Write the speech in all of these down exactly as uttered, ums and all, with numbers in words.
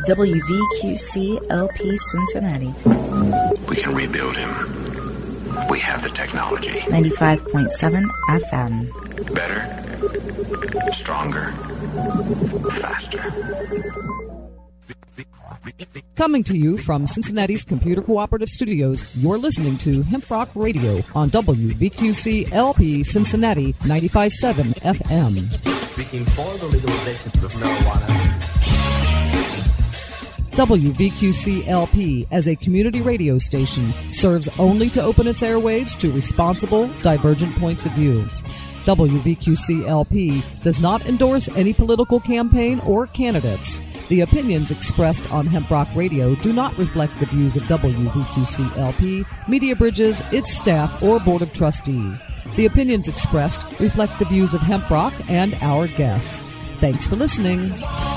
W V Q C L P Cincinnati. We can rebuild him. We have the technology. ninety-five point seven F M. Better, stronger, faster. Coming to you from Cincinnati's Computer Cooperative Studios, you're listening to Hemp Rock Radio on W V Q C L P Cincinnati ninety-five point seven F M. Speaking for the legalization of marijuana. W V Q C L P, as a community radio station, serves only to open its airwaves to responsible, divergent points of view. W V Q C L P does not endorse any political campaign or candidates. The opinions expressed on Hemp Rock Radio do not reflect the views of W V Q C L P, Media Bridges, its staff, or Board of Trustees. The opinions expressed reflect the views of Hemp Rock and our guests. Thanks for listening.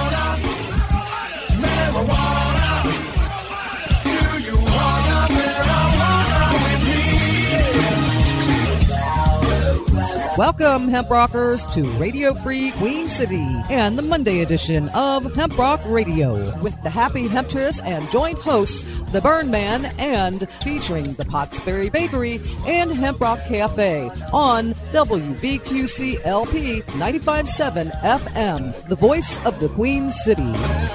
Welcome, Hemp Rockers, to Radio Free Queen City and the Monday edition of Hemp Rock Radio with the Happy Hemptress and joint hosts, the Burn Man, and featuring the Pottsberry Bakery and Hemp Rock Cafe on W V Q C L P ninety-five point seven F M, the voice of the Queen City.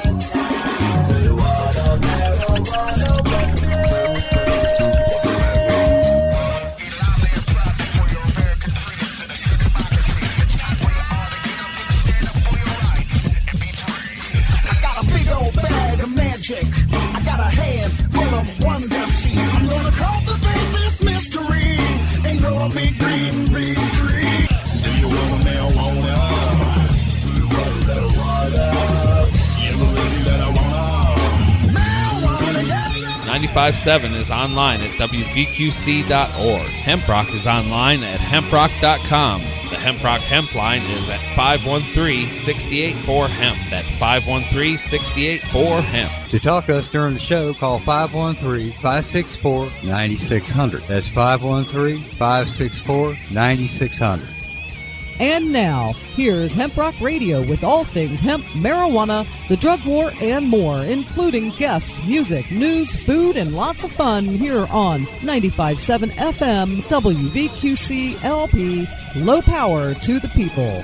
I got a hand full of wonder seed. I'm gonna cultivate this mystery and grow a big green peach tree. Do you want marijuana? Do you want marijuana? You believe that I wanna? Marijuana, yeah. ninety-five point seven is online at W V Q C dot org. Hemprock is online at hemprock dot com. The Hemprock Hemp line is at five one three, six eight four, hemp. That's five one three, six eight four, hemp. To talk to us during the show, call five one three, five six four, nine six zero zero. That's five one three, five six four, nine six zero zero. And now, here's Hemp Rock Radio with all things hemp, marijuana, the drug war, and more, including guests, music, news, food, and lots of fun here on ninety-five point seven F M W V Q C L P. Low power to the people.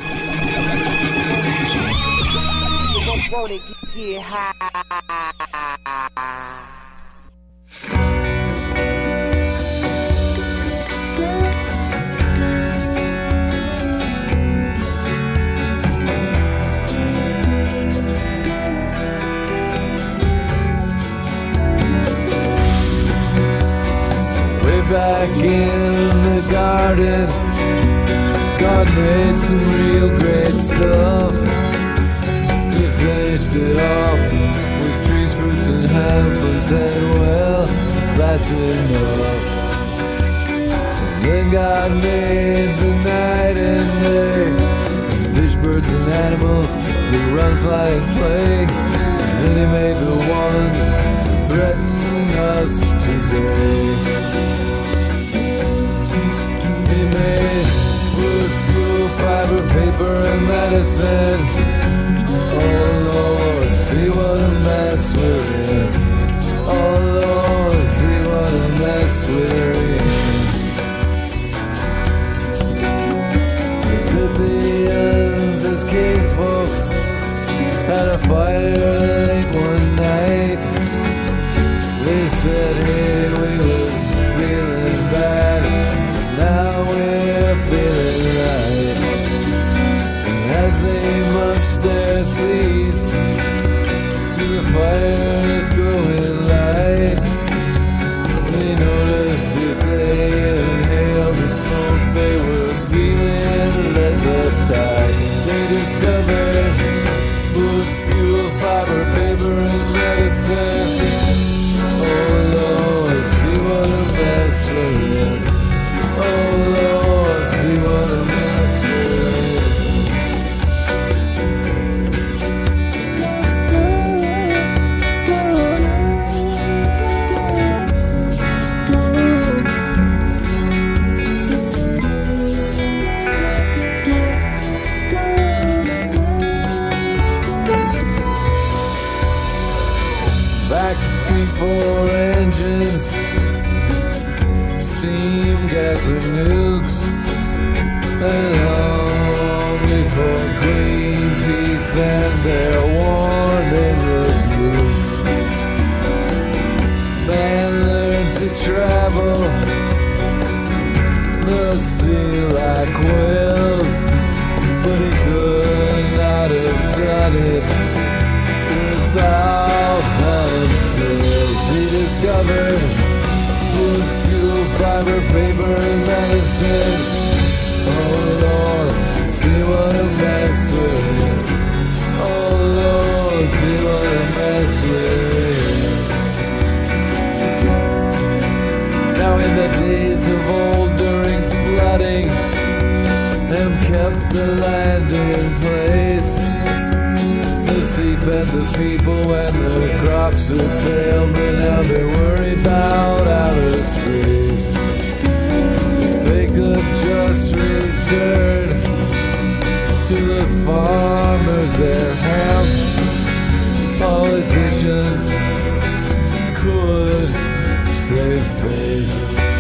Way back in the garden, God made some real great stuff. He finished it off with trees, fruits, and hemp and said, well, that's enough. And then God made the night and day, fish, birds, and animals that run, fly, and play. And then he made the ones who threaten us today. He made wood, fuel, fiber, paper, and medicine. Oh Lord, see what a mess we're in. Oh Lord, see what a mess we're in. The Scythians, as cave folks, had a fire late one night. They said, hey, we was feeling bad, now we're feeling right. And as they munched their seeds, to the fire's growing light, they noticed as they inhaled the smoke, they were feeling less uptight. They discovered food, fuel, fiber, paper, and medicine. Oh Lord, see what a mess we're in. Oh Lord, see what a mess we're in. twenty-four engines, steam, gas, and nukes, and long before Greenpeace and their warning rebukes. Man learned to travel the sea like whales, but he could not have done it without having sails. He discovered food, fuel, fiber, paper, and medicine. Oh Lord, see what a mess we're in. Oh Lord, see what a mess we're in. Now in the days of old during flooding, them kept the land in place. The sea fed the people when the crops had failed, but now they're worried about outer space. If they could just return to the farmers their hemp, politicians could save face.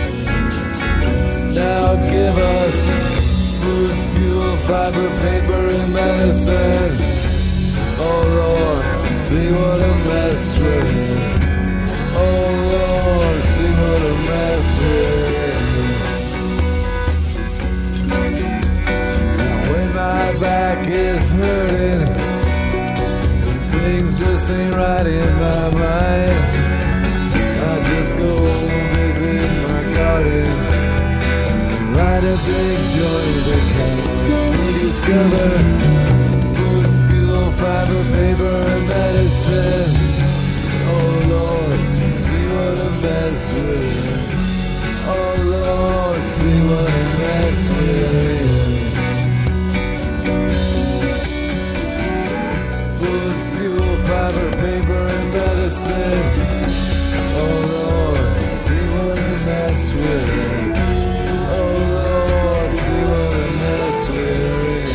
Now give us food, fuel, fiber, paper, and medicine. Oh Lord, see what a mess we're in. Oh Lord, see what a mess we're in. Now when my back is hurting and things just ain't right in my mind, I just go visit my garden and light a big joint of camp. We discover fiber, paper, and medicine. Oh Lord, see what a mess we're in. Oh Lord, see what a mess we're in. Food, fuel, fiber, paper, and medicine. Oh Lord, see what a mess we're in. Oh Lord, see what a mess we're in.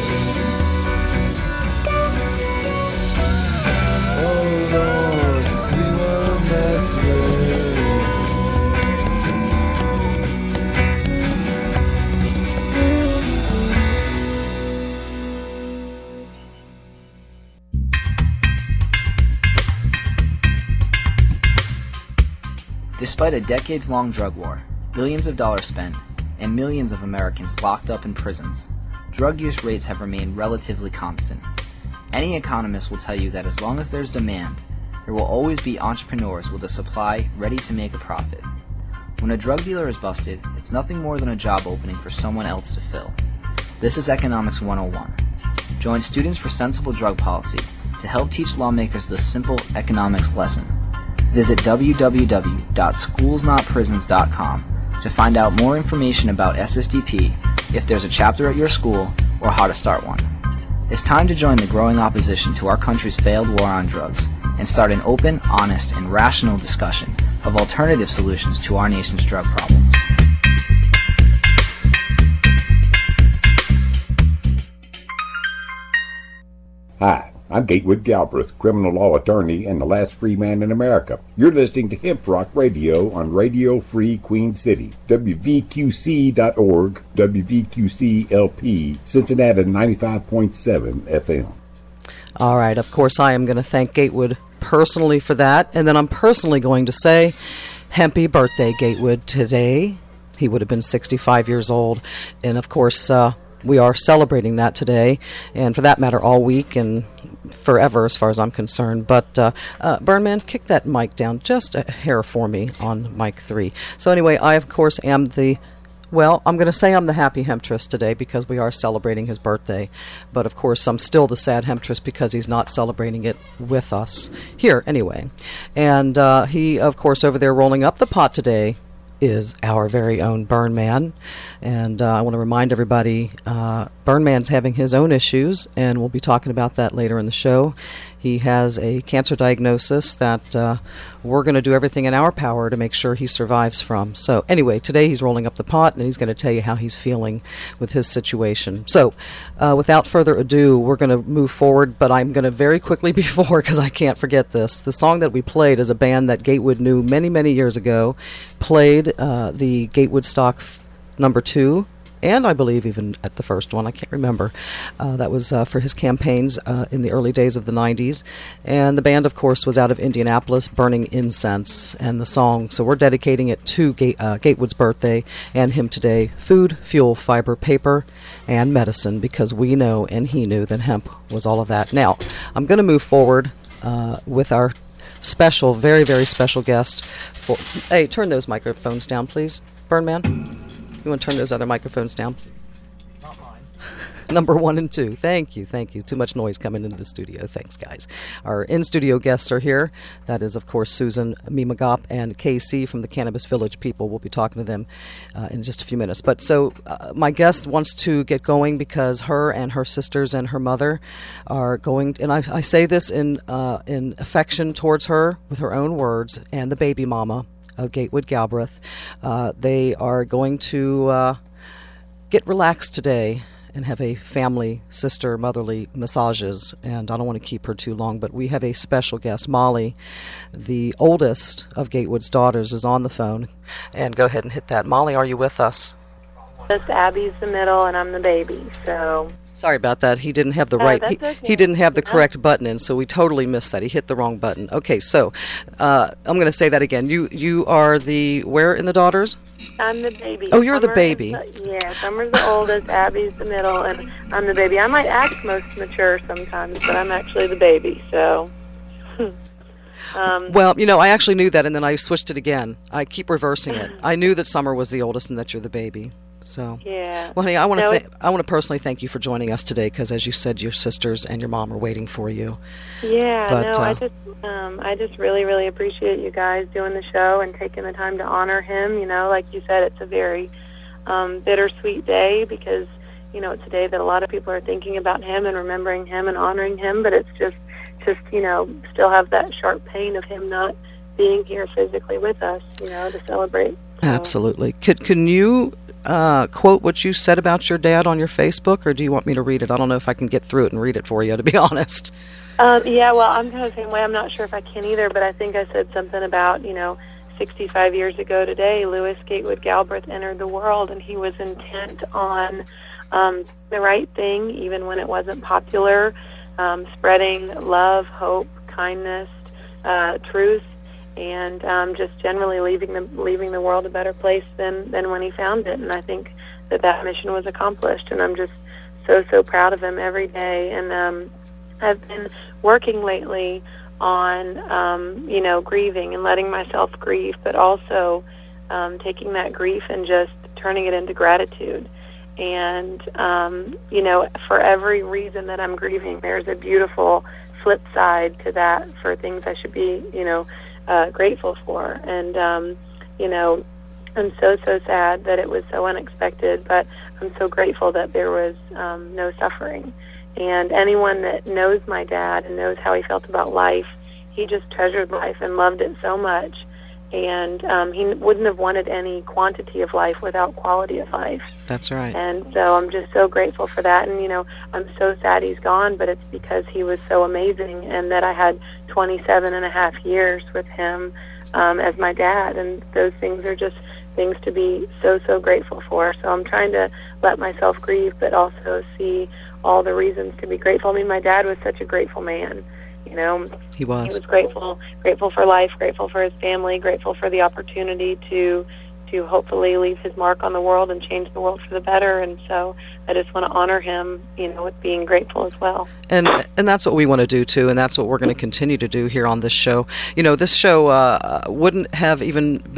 Despite a decades-long drug war, billions of dollars spent, and millions of Americans locked up in prisons, drug use rates have remained relatively constant. Any economist will tell you that as long as there's demand, there will always be entrepreneurs with a supply ready to make a profit. When a drug dealer is busted, it's nothing more than a job opening for someone else to fill. This is Economics one oh one. Join Students for Sensible Drug Policy to help teach lawmakers this simple economics lesson. Visit w w w dot schools not prisons dot com to find out more information about S S D P, if there's a chapter at your school, or how to start one. It's time to join the growing opposition to our country's failed war on drugs and start an open, honest, and rational discussion of alternative solutions to our nation's drug problems. Hi, I'm Gatewood Galbraith, criminal law attorney and the last free man in America. You're listening to Hemp Rock Radio on Radio Free Queen City, W V Q C dot org, W V Q C L P, Cincinnati ninety-five point seven F M. All right, of course, I am going to thank Gatewood personally for that, and then I'm personally going to say, happy birthday, Gatewood, today. He would have been sixty-five years old, and of course, uh, we are celebrating that today, and for that matter, all week and forever as far as I'm concerned. But uh, uh, Burnman, kick that mic down just a hair for me on mic three. So anyway, I, of course, am the, well, I'm going to say I'm the happy hemptress today because we are celebrating his birthday. But, of course, I'm still the sad hemptress because he's not celebrating it with us here anyway. And uh, he, of course, over there rolling up the pot today is our very own Burn Man. And uh, I want to remind everybody, uh, Burn Man's having his own issues, and we'll be talking about that later in the show. He has a cancer diagnosis that uh, we're going to do everything in our power to make sure he survives from. So anyway, today he's rolling up the pot, and he's going to tell you how he's feeling with his situation. So uh, without further ado, we're going to move forward, but I'm going to very quickly before, because I can't forget this. The song that we played is a band that Gatewood knew many, many years ago, played uh, the Gatewood Stock f- number two, and I believe even at the first one, I can't remember. Uh, that was uh, for his campaigns uh, in the early days of the nineties. And the band, of course, was out of Indianapolis, Burning Incense, and the song. So we're dedicating it to Gate, uh, Gatewood's birthday and him today. Food, fuel, fiber, paper, and medicine, because we know and he knew that hemp was all of that. Now, I'm going to move forward uh, with our special, very, very special guest. For, hey, turn those microphones down, please. Burn Man. You want to turn those other microphones down, please? Not mine. Number one and two. Thank you, thank you. Too much noise coming into the studio. Thanks, guys. Our in-studio guests are here. That is, of course, Susan Mimagop and K C from the Cannabis Village people. We'll be talking to them uh, in just a few minutes. But so uh, my guest wants to get going because her and her sisters and her mother are going, and I, I say this in uh, in affection towards her with her own words, and the baby mama of Gatewood Galbraith. Uh, they are going to uh, get relaxed today and have a family, sister, motherly massages. And I don't want to keep her too long, but we have a special guest. Molly, the oldest of Gatewood's daughters, is on the phone. And go ahead and hit that. Molly, are you with us? Just Abby's the middle, and I'm the baby, so... Sorry about that. He didn't have the Oh, right. that's He, okay. he didn't have the Yeah. correct button in, so we totally missed that. He hit the wrong button. Okay, so uh, I'm going to say that again. You you are the where in the daughters? I'm the baby. Oh, you're the Summer baby. is the- yeah, Summer's the oldest, Abby's the middle, and I'm the baby. I might act most mature sometimes, but I'm actually the baby, so... um, Well, you know, I actually knew that, and then I switched it again. I keep reversing it. I knew that Summer was the oldest and that you're the baby. So, yeah. well, honey, I want to No, th- it's- I want to personally thank you for joining us today because, as you said, your sisters and your mom are waiting for you. Yeah, But, no, I uh, just, um, I just really, really appreciate you guys doing the show and taking the time to honor him. You know, like you said, it's a very um, bittersweet day because, you know, it's a day that a lot of people are thinking about him and remembering him and honoring him. But it's just, just you know, still have that sharp pain of him not being here physically with us. You know, to celebrate. So. Absolutely. Could can you uh, quote what you said about your dad on your Facebook, or do you want me to read it? I don't know if I can get through it and read it for you, to be honest. Um, yeah, well, I'm kind of the same way. I'm not sure if I can either, but I think I said something about, you know, sixty-five years ago today, Lewis Gatewood Galbraith entered the world, and he was intent on um, the right thing, even when it wasn't popular, um, spreading love, hope, kindness, uh, truth, and um, just generally leaving the leaving the world a better place than, than when he found it. And I think that that mission was accomplished, and I'm just so, so proud of him every day. And um, I've been working lately on, um, you know, grieving and letting myself grieve, but also um, taking that grief and just turning it into gratitude. And, um, you know, for every reason that I'm grieving, there's a beautiful flip side to that for things I should be, you know, uh, grateful for. And, um, you know, I'm so, so sad that it was so unexpected, but I'm so grateful that there was um, no suffering. And anyone that knows my dad and knows how he felt about life, he just treasured life and loved it so much. And um, he wouldn't have wanted any quantity of life without quality of life. That's right. And so I'm just so grateful for that. And, you know, I'm so sad he's gone, but it's because he was so amazing and that I had twenty-seven and a half years with him um, as my dad. And those things are just things to be so, so grateful for. So I'm trying to let myself grieve, but also see all the reasons to be grateful. I mean, my dad was such a grateful man. You know, he was. He was grateful, grateful for life, grateful for his family, grateful for the opportunity to to hopefully leave his mark on the world and change the world for the better. And so I just want to honor him, you know, with being grateful as well. And and that's what we want to do, too, and that's what we're going to continue to do here on this show. You know, this show uh, wouldn't have even been a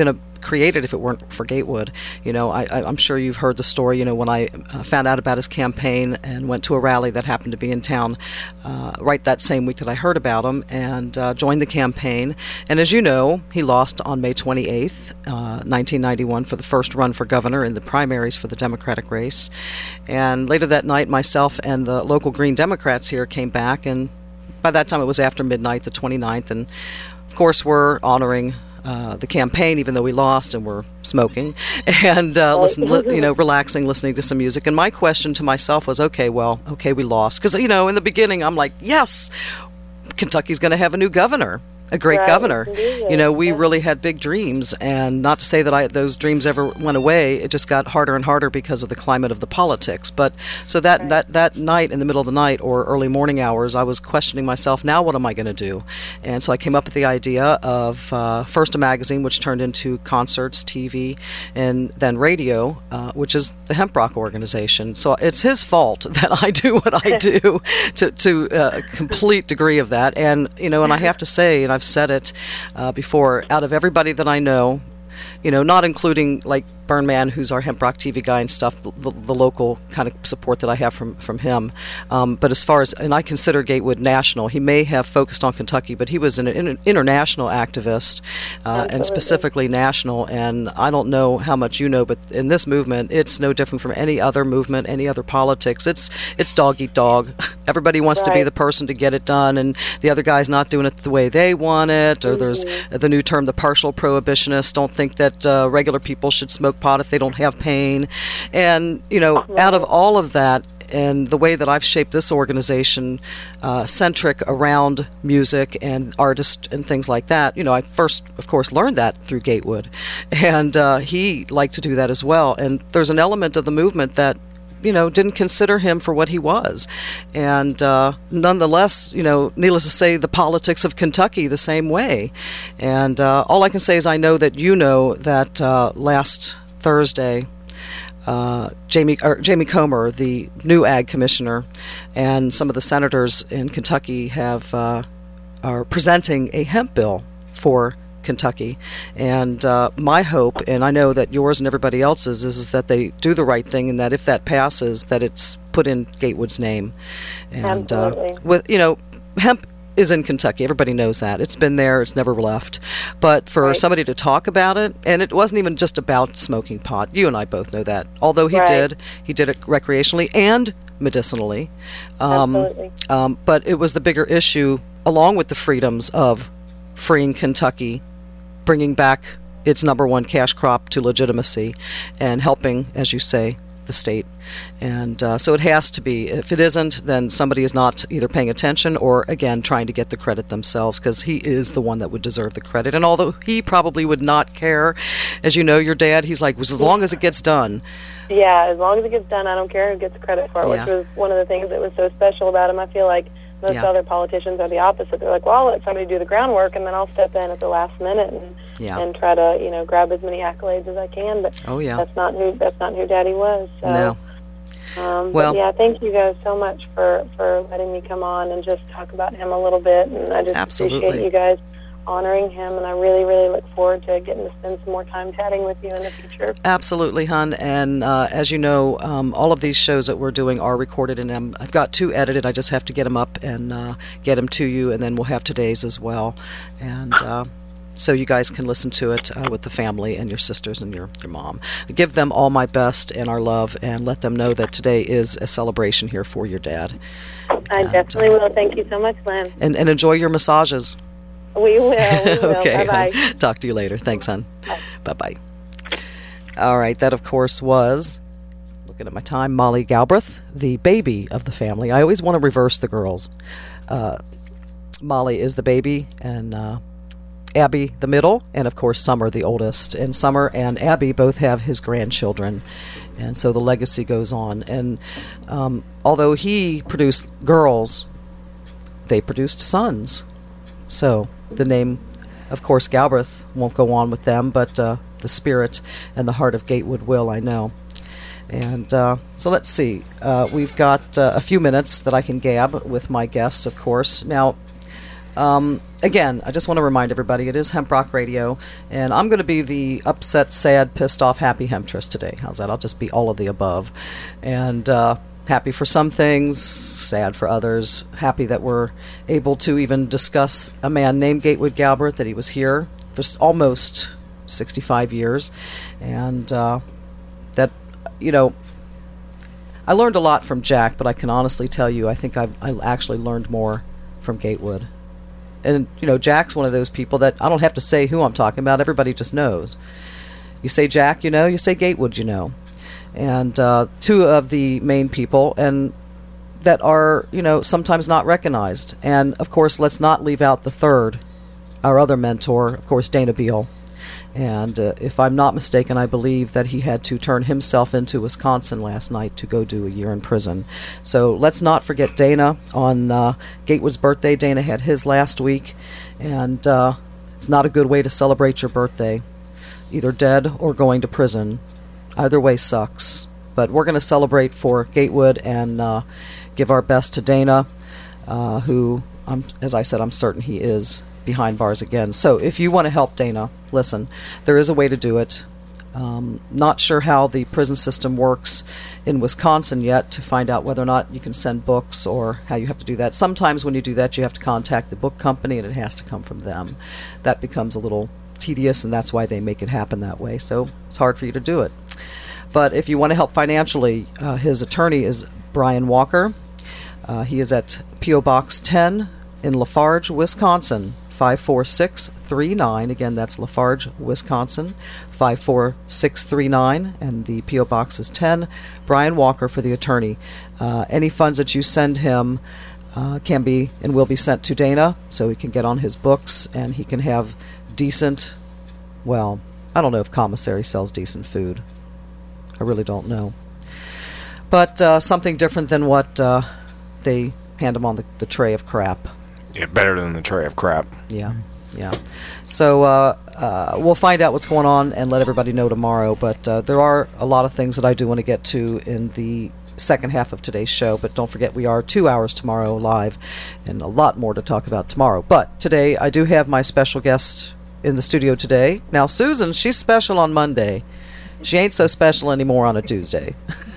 created if it weren't for Gatewood. You know, I, I, I'm sure you've heard the story. You know, when I uh, found out about his campaign and went to a rally that happened to be in town uh, right that same week that I heard about him, and uh, joined the campaign. And as you know, he lost on May twenty-eighth, uh, nineteen ninety-one, for the first run for governor in the primaries for the Democratic race. And later that night, myself and the local Green Democrats here came back, and by that time it was after midnight, the twenty-ninth, and of course we're honoring Uh, the campaign, even though we lost, and we're smoking and uh, listen, li- you know, relaxing, listening to some music. And my question to myself was, okay, well, okay, we lost, because you know, in the beginning, I'm like, yes, Kentucky's going to have a new governor. A great right. governor. Indeed. You know, we yeah. really had big dreams, and not to say that I, those dreams ever went away. It just got harder and harder because of the climate of the politics. But so that, right. that, that night, in the middle of the night or early morning hours, I was questioning myself, now what am I going to do? And so I came up with the idea of uh, first a magazine, which turned into concerts, T V, and then radio, uh, which is the Hemp Rock organization. So it's his fault that I do what I do to, to uh, a complete degree of that. And, you know, and I have to say, and I've said it uh, before, out of everybody that I know, you know, not including like Burnman, who's our Hemp Rock T V guy and stuff, the, the, the local kind of support that I have from, from him. Um, but as far as, and I consider Gatewood national, he may have focused on Kentucky, but he was an, an international activist, uh, and specifically national. And I don't know how much you know, but in this movement, it's no different from any other movement, any other politics. It's it's dog eat dog. Everybody wants right. to be the person to get it done, and the other guy's not doing it the way they want it. Or mm-hmm. there's the new term, the partial prohibitionists, don't think that uh, regular people should smoke pot if they don't have pain. And, you know, right. out of all of that, and the way that I've shaped this organization uh, centric around music and artists and things like that, you know, I first, of course, learned that through Gatewood. And uh, he liked to do that as well. And there's an element of the movement that, you know, didn't consider him for what he was. And uh, nonetheless, you know, needless to say, the politics of Kentucky the same way. And uh, all I can say is I know that you know that uh, last Thursday, uh, Jamie or Jamie Comer, the new ag commissioner, and some of the senators in Kentucky have uh, are presenting a hemp bill for Kentucky. And uh, my hope, and I know that yours and everybody else's, is, is that they do the right thing, and that if that passes, that it's put in Gatewood's name. And Absolutely. Uh, with you know, hemp is in Kentucky. Everybody knows that. It's been there. It's never left. But for right. somebody to talk about it, and it wasn't even just about smoking pot. You and I both know that. Although he right. did, he did it recreationally and medicinally. Um, Absolutely. Um, but it was the bigger issue, along with the freedoms of freeing Kentucky, bringing back its number one cash crop to legitimacy, and helping, as you say, the state. And uh, so it has to be. If it isn't, then somebody is not either paying attention or, again, trying to get the credit themselves, because he is the one that would deserve the credit. And although he probably would not care, as you know, your dad, he's like, as long as it gets done. Yeah, as long as it gets done, I don't care who gets credit for it, Yeah. which was one of the things that was so special about him. I feel like most Yeah. other politicians are the opposite. They're like, well, I'll let somebody do the groundwork, and then I'll step in at the last minute and Yeah. and try to, you know, grab as many accolades as I can. But Oh, yeah. that's not who that's not who Daddy was. So, No. Um, Well- but yeah, thank you guys so much for, for letting me come on and just talk about him a little bit. And I just Absolutely. appreciate you guys honoring him, and I really, really look forward to getting to spend some more time chatting with you in the future. Absolutely, hon. And uh, as you know, um, all of these shows that we're doing are recorded, and um, I've got two edited. I just have to get them up and uh, get them to you, and then we'll have today's as well. And uh, so you guys can listen to it uh, with the family and your sisters and your, your mom. Give them all my best and our love, and let them know that today is a celebration here for your dad. I And, definitely uh, will. Thank you so much, Lynn. And, and enjoy your massages. We will. We will. Okay, Bye-bye. hon. Talk to you later. Thanks, hon. Bye. Bye-bye. All right, that, of course, was, looking at my time, Molly Galbraith, the baby of the family. I always want to reverse the girls. Uh, Molly is the baby, and uh, Abby the middle, and, of course, Summer the oldest. And Summer and Abby both have his grandchildren, and so the legacy goes on. And um, although he produced girls, they produced sons. So the name, of course, Galbraith won't go on with them, but uh, the spirit and the heart of Gatewood will, I know. And uh, so let's see. Uh, we've got uh, a few minutes that I can gab with my guests, of course. Now, Um, again, I just want to remind everybody, it is Hemp Rock Radio, and I'm going to be the upset, sad, pissed off, happy hemptress today. How's that? I'll just be all of the above. And uh, happy for some things, sad for others. Happy that we're able to even discuss a man named Gatewood Galbraith, that he was here for almost sixty-five years. And uh, that, you know, I learned a lot from Jack, but I can honestly tell you, I think I've I actually learned more from Gatewood. And, you know, Jack's one of those people that I don't have to say who I'm talking about. Everybody just knows. You say Jack, you know. You say Gatewood, you know. And uh, two of the main people, and that are, you know, sometimes not recognized. And, of course, let's not leave out the third, our other mentor, of course, Dana Beal. And uh, if I'm not mistaken, I believe that he had to turn himself into Wisconsin last night to go do a year in prison. So let's not forget Dana. On uh, Gatewood's birthday, Dana had his last week. And uh, it's not a good way to celebrate your birthday, either dead or going to prison. Either way sucks. But we're going to celebrate for Gatewood and uh, give our best to Dana, uh, who, I'm, as I said, I'm certain he is behind bars again. So if you want to help Dana, listen, there is a way to do it. Um, not sure how the prison system works in Wisconsin yet to find out whether or not you can send books or how you have to do that. Sometimes when you do that, you have to contact the book company and it has to come from them. That becomes a little tedious, and that's why they make it happen that way. So it's hard for you to do it. But if you want to help financially, uh, his attorney is Brian Walker. Uh, he is at P O Box ten in Lafarge, Wisconsin, five four six three nine. Again, that's Lafarge, Wisconsin, five four six three nine, and the P O Box is ten. Brian Walker for the attorney. Uh, any funds that you send him uh, can be and will be sent to Dana, so he can get on his books and he can have decent, well, I don't know if commissary sells decent food. I really don't know. But uh, something different than what uh, they hand him on the, the tray of crap. Yeah, better than the tray of crap. Yeah, yeah. So uh, uh, we'll find out what's going on and let everybody know tomorrow. But uh, there are a lot of things that I do want to get to in the second half of today's show. But don't forget, we are two hours tomorrow live, and a lot more to talk about tomorrow. But today, I do have my special guest in the studio today. Now, Susan, she's special on Monday. She ain't so special anymore on a Tuesday.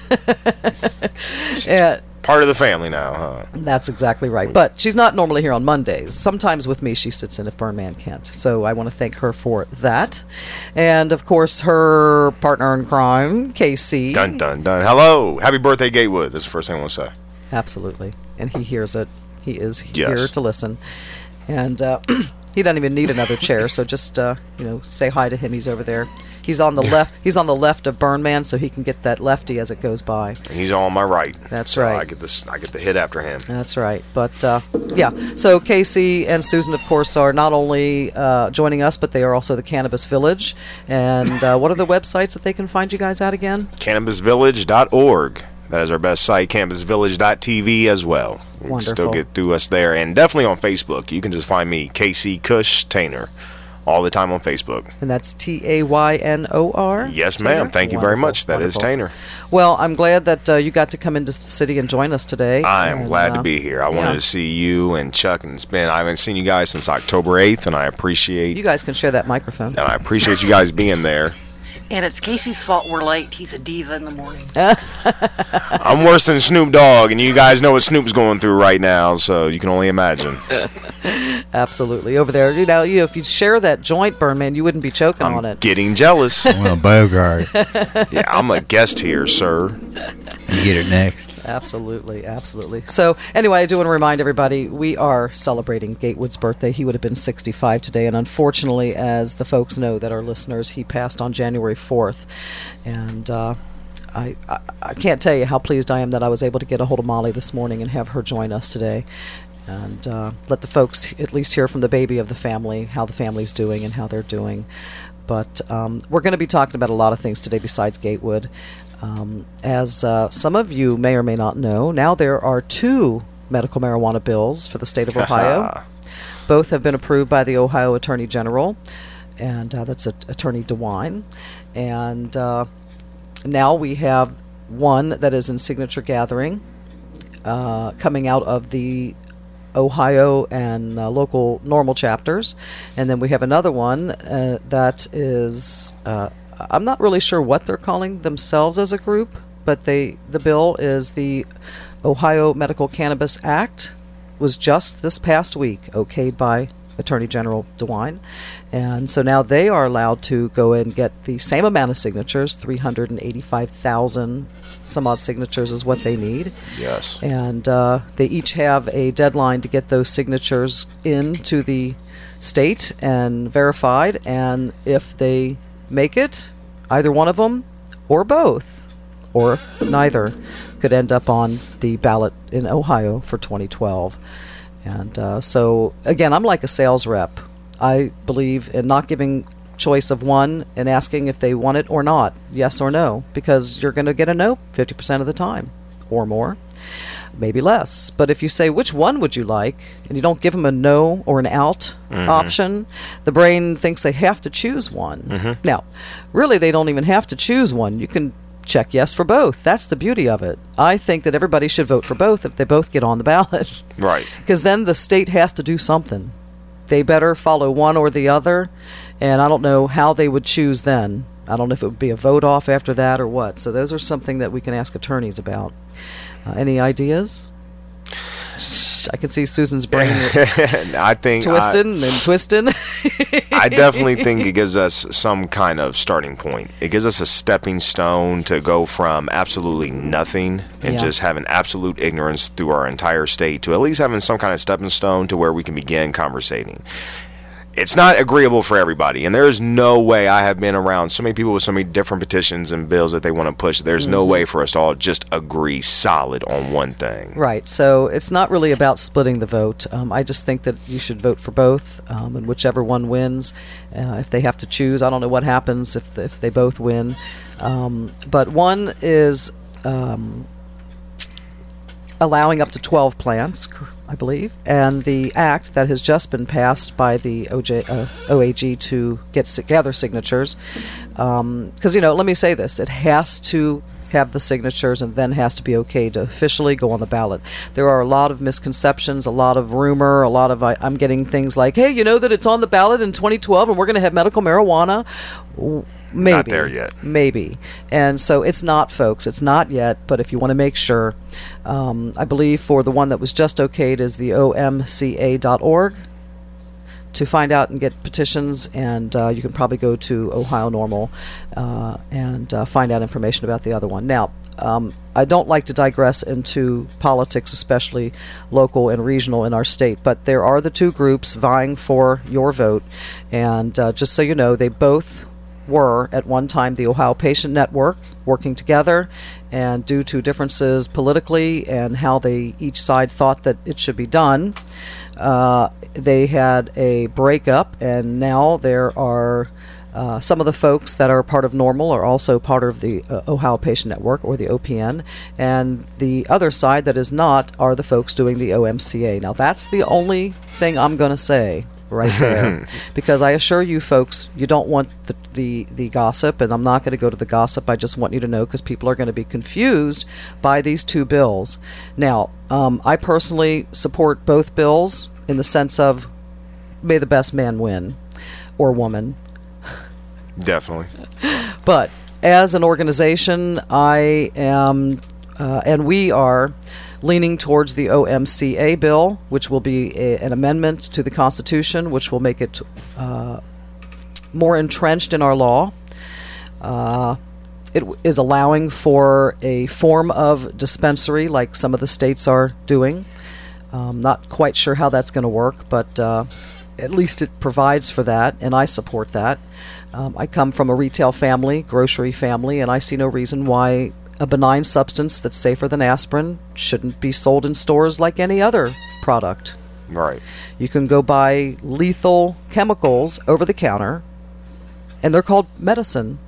Yeah. Part of the family now, huh? That's exactly right. But she's not normally here on Mondays. Sometimes with me she sits in if Burnman can't. So I want to thank her for that. And, of course, her partner in crime, K C. Dun, dun, dun. Hello. Happy birthday, Gatewood. That's the first thing I want to say. Absolutely. And he hears it. He is Yes. here to listen. And uh, he doesn't even need another chair, so just, uh, you know, say hi to him. He's over there. He's on the left. He's on the left of Burnman, so he can get that lefty as it goes by. And he's on my right. That's so right. I get this. I get the hit after him. That's right. But uh, yeah, so Casey and Susan, of course, are not only uh, joining us, but they are also the Cannabis Village. And uh, what are the websites that they can find you guys at again? cannabis village dot org. That is our best site. cannabis village dot t v as well. You can Wonderful. still get through us there, and definitely on Facebook. You can just find me, K C Kush Taynor, all the time on Facebook. And that's T A Y N O R? Yes, ma'am. Taynor? Thank you very Wonderful, much. That is wonderful. Taynor. Well, I'm glad that uh, you got to come into the city and join us today. I am And, glad uh, to be here. I yeah. wanted to see you and Chuck, and it's been, I haven't seen you guys since October eighth, and I appreciate You guys can share that microphone. and I appreciate you guys being there. And it's Casey's fault we're late. He's a diva in the morning. I'm worse than Snoop Dogg, and you guys know what Snoop's going through right now, so you can only imagine. Absolutely. Over there, you know, you know, if you share that joint, Burnman, you wouldn't be choking I'm on it. getting jealous. Well, Bogart. Yeah, I'm a guest here, sir. You get it next. Absolutely, absolutely. So, anyway, I do want to remind everybody, we are celebrating Gatewood's birthday. He would have been sixty-five today, and unfortunately, as the folks know that are listeners, he passed on January fourth. And uh, I, I, I can't tell you how pleased I am that I was able to get a hold of Molly this morning and have her join us today. And uh, let the folks at least hear from the baby of the family, how the family's doing and how they're doing. But um, we're going to be talking about a lot of things today besides Gatewood. Um, as uh, some of you may or may not know, now there are two medical marijuana bills for the state of Ohio. Both have been approved by the Ohio Attorney General, and uh, that's a, Attorney DeWine. And uh, now we have one that is in signature gathering uh, coming out of the Ohio and uh, local normal chapters. And then we have another one uh, that is, uh, I'm not really sure what they're calling themselves as a group, but they the bill is the Ohio Medical Cannabis Act, was just this past week okayed by Attorney General DeWine. And so now they are allowed to go and get the same amount of signatures, three hundred eighty-five thousand some odd signatures is what they need. Yes. And uh, they each have a deadline to get those signatures into the state and verified. And if they make it, either one of them or both or neither could end up on the ballot in Ohio for twenty twelve. And uh, so, again, I'm like a sales rep. I believe in not giving choice of one and asking if they want it or not, yes or no, because you're going to get a no fifty percent of the time or more, maybe less. But if you say, which one would you like, and you don't give them a no or an out mm-hmm. option, the brain thinks they have to choose one. Mm-hmm. Now, really, they don't even have to choose one. You can check yes for both. That's the beauty of it. I think that everybody should vote for both if they both get on the ballot. Right. Because then the state has to do something. They better follow one or the other, and I don't know how they would choose then. I don't know if it would be a vote off after that or what. So those are something that we can ask attorneys about. Uh, any ideas? I can see Susan's brain I think twisting I, and twisting. I definitely think it gives us some kind of starting point. It gives us a stepping stone to go from absolutely nothing and Yeah. just having absolute ignorance through our entire state to at least having some kind of stepping stone to where we can begin conversating. It's not agreeable for everybody, and there is no way. I have been around so many people with so many different petitions and bills that they want to push. There's mm-hmm. no way for us to all just agree solid on one thing. Right. So it's not really about splitting the vote. Um, I just think that you should vote for both, um, and whichever one wins, uh, if they have to choose. I don't know what happens if if they both win, um, but one is um, allowing up to twelve plants, I believe, and the act that has just been passed by the O J, uh, O A G to get si- gather signatures. Because, um, you know, let me say this. It has to have the signatures and then has to be okay to officially go on the ballot. There are a lot of misconceptions, a lot of rumor, a lot of, I, I'm getting things like, hey, you know that it's on the ballot in twenty twelve and we're going to have medical marijuana? Maybe. Not there yet. Maybe. And so it's not, folks. It's not yet. But if you want to make sure, um, I believe for the one that was just okayed is the O M C A dot org to find out and get petitions. And uh, you can probably go to Ohio Normal uh, and uh, find out information about the other one. Now, um, I don't like to digress into politics, especially local and regional in our state, but there are the two groups vying for your vote. And uh, just so you know, they both were at one time the Ohio Patient Network, working together, and due to differences politically and how they each side thought that it should be done, uh, they had a breakup, and now there are uh, some of the folks that are part of Normal are also part of the uh, Ohio Patient Network, or the O P N, and the other side that is not are the folks doing the O M C A. Now that's the only thing I'm going to say right there, because I assure you folks, you don't want the, the, the gossip, and I'm not going to go to the gossip. I just want you to know, because people are going to be confused by these two bills. Now, um, I personally support both bills in the sense of may the best man win, or woman. Definitely. But as an organization, I am, uh, and we are leaning towards the O M C A bill, which will be a, an amendment to the Constitution, which will make it uh, more entrenched in our law. Uh, it w- is allowing for a form of dispensary like some of the states are doing. Um, not quite sure how that's going to work, but uh, at least it provides for that, and I support that. Um, I come from a retail family, grocery family, and I see no reason why a benign substance that's safer than aspirin shouldn't be sold in stores like any other product. Right. You can go buy lethal chemicals over the counter, and they're called medicine.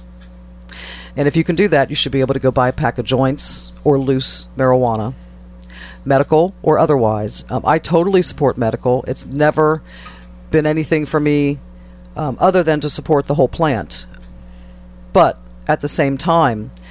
And if you can do that, you should be able to go buy a pack of joints or loose marijuana, medical or otherwise. Um, I totally support medical. It's never been anything for me um, other than to support the whole plant. But at the same time,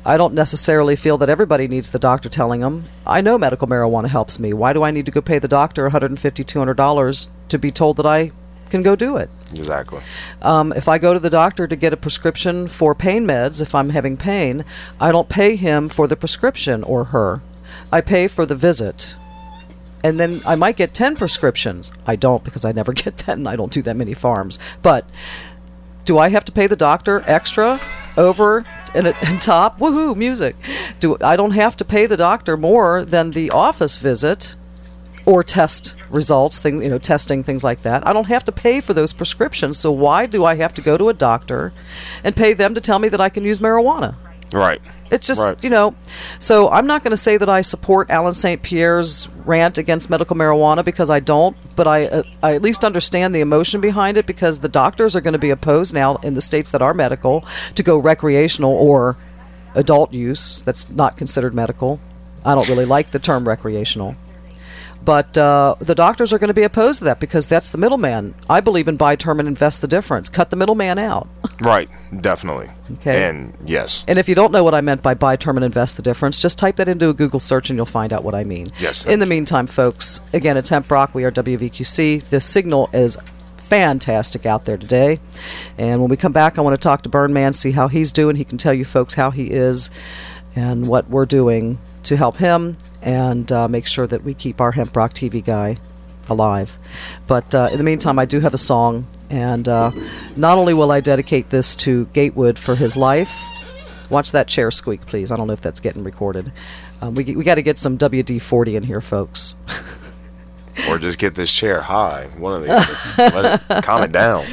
I don't necessarily feel that everybody needs the doctor telling them. I know medical marijuana helps me. Why do I need to go pay the doctor one hundred fifty dollars, two hundred dollars to be told that I can go do it? Exactly. Um, if I go to the doctor to get a prescription for pain meds, if I'm having pain, I don't pay him for the prescription or her. I pay for the visit. And then I might get ten prescriptions. I don't, because I never get that, and I don't do that many farms. But do I have to pay the doctor extra over and, and top? Woohoo, music. Do I don't have to pay the doctor more than the office visit or test results, thing, you know, testing, things like that. I don't have to pay for those prescriptions, so why do I have to go to a doctor and pay them to tell me that I can use marijuana? Right. It's just, right. you know, so I'm not going to say that I support Alan Saint Pierre's rant against medical marijuana, because I don't, but I, uh, I at least understand the emotion behind it, because the doctors are going to be opposed now in the states that are medical to go recreational or adult use. That's not considered medical. I don't really like the term recreational. But uh, the doctors are going to be opposed to that, because that's the middleman. I believe in buy term and invest the difference. Cut the middleman out. Right, definitely. Okay. And yes. And if you don't know what I meant by buy term and invest the difference, just type that into a Google search and you'll find out what I mean. Yes. In the meantime, folks, again, it's Hemp Rock. We are W V Q C. The signal is fantastic out there today. And when we come back, I want to talk to Burn Man, see how he's doing. He can tell you folks how he is and what we're doing to help him, and uh, make sure that we keep our Hemp Rock T V guy alive. But uh, in the meantime, I do have a song, and uh, not only will I dedicate this to Gatewood for his life. Watch that chair squeak, please. I don't know if that's getting recorded. Um, we we got to get some W D forty in here, folks. Or just get this chair high. One of these. Let it calm it down.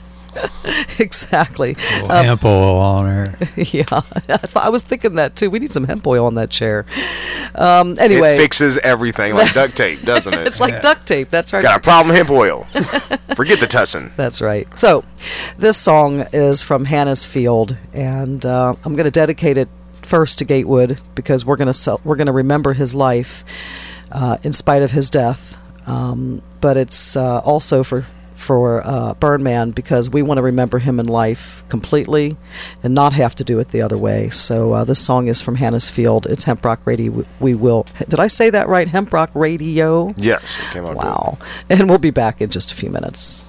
Exactly. A little um, hemp oil on her. Yeah, I, th- I was thinking that too. We need some hemp oil on that chair. Um, anyway, it fixes everything like duct tape, doesn't it? It's like yeah. duct tape. That's right. Got a problem? Hemp oil. Forget the tussin. That's right. So, this song is from Hannah's Field, and uh, I'm going to dedicate it first to Gatewood, because we're going to sell- we're going to remember his life uh, in spite of his death. Um, but it's uh, also for. for uh, Burn Man, because we want to remember him in life completely and not have to do it the other way. So uh, this song is from Hannah's Field. It's Hemp Rock Radio. We will... Did I say that right? Hemp Rock Radio? Yes, it came out Wow. Good. And we'll be back in just a few minutes.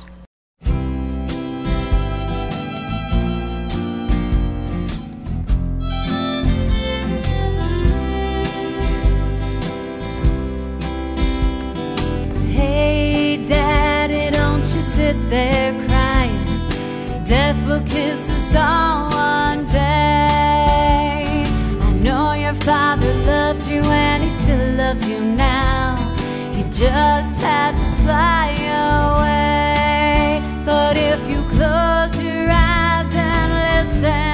Sit there crying, death will kiss us all one day. I know your father loved you and he still loves you now. He just had to fly away. But if you close your eyes and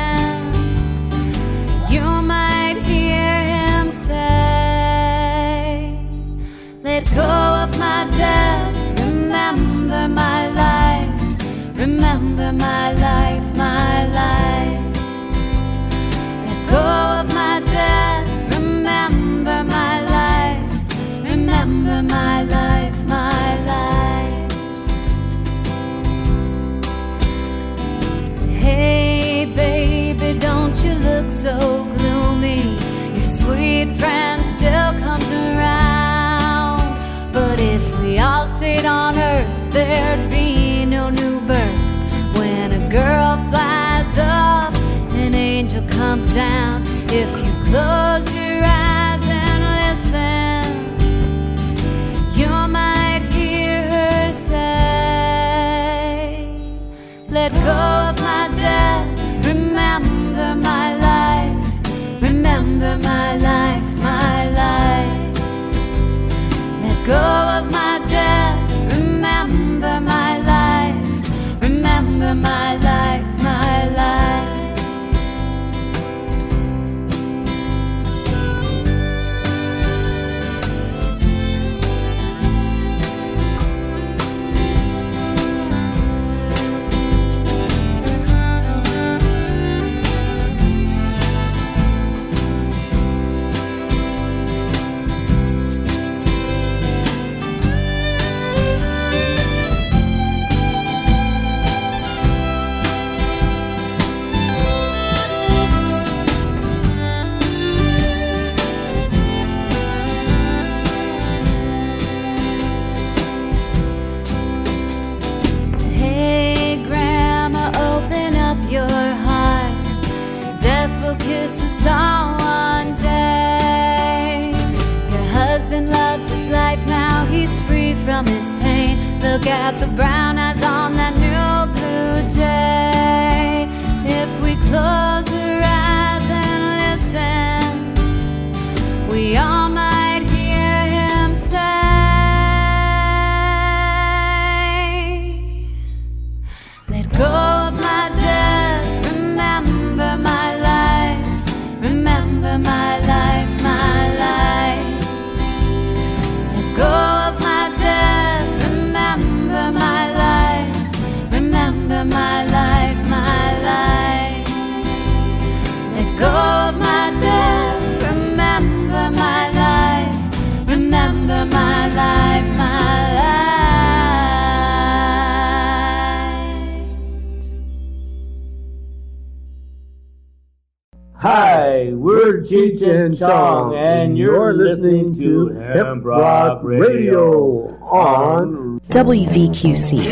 listen, you might hear him say, let go of my death, remember my life, remember my life, my life. Let go of my death, remember my life, remember my life, my life. Hey baby, don't you look so gloomy, your sweet friend still comes around. But if we all stayed on earth, there'd be no new births. When a girl flies up, an angel comes down. If you close your eyes and listen, you might hear her say, let go of my death, remember my life, remember my life, my life. Let go of my death, remember my life, remember my life, my life. look at the brown eyes on that new blue jay. If we close our eyes and listen, we all might hear him say, let go of my death, remember my life, remember my life, my life. Let go of my death, remember my life, remember my life, my life. Let go of my death, remember my life, remember my life, my life. Hi, we're Cheech and Chong, and you're listening to Hemp Rock Radio on W V Q C.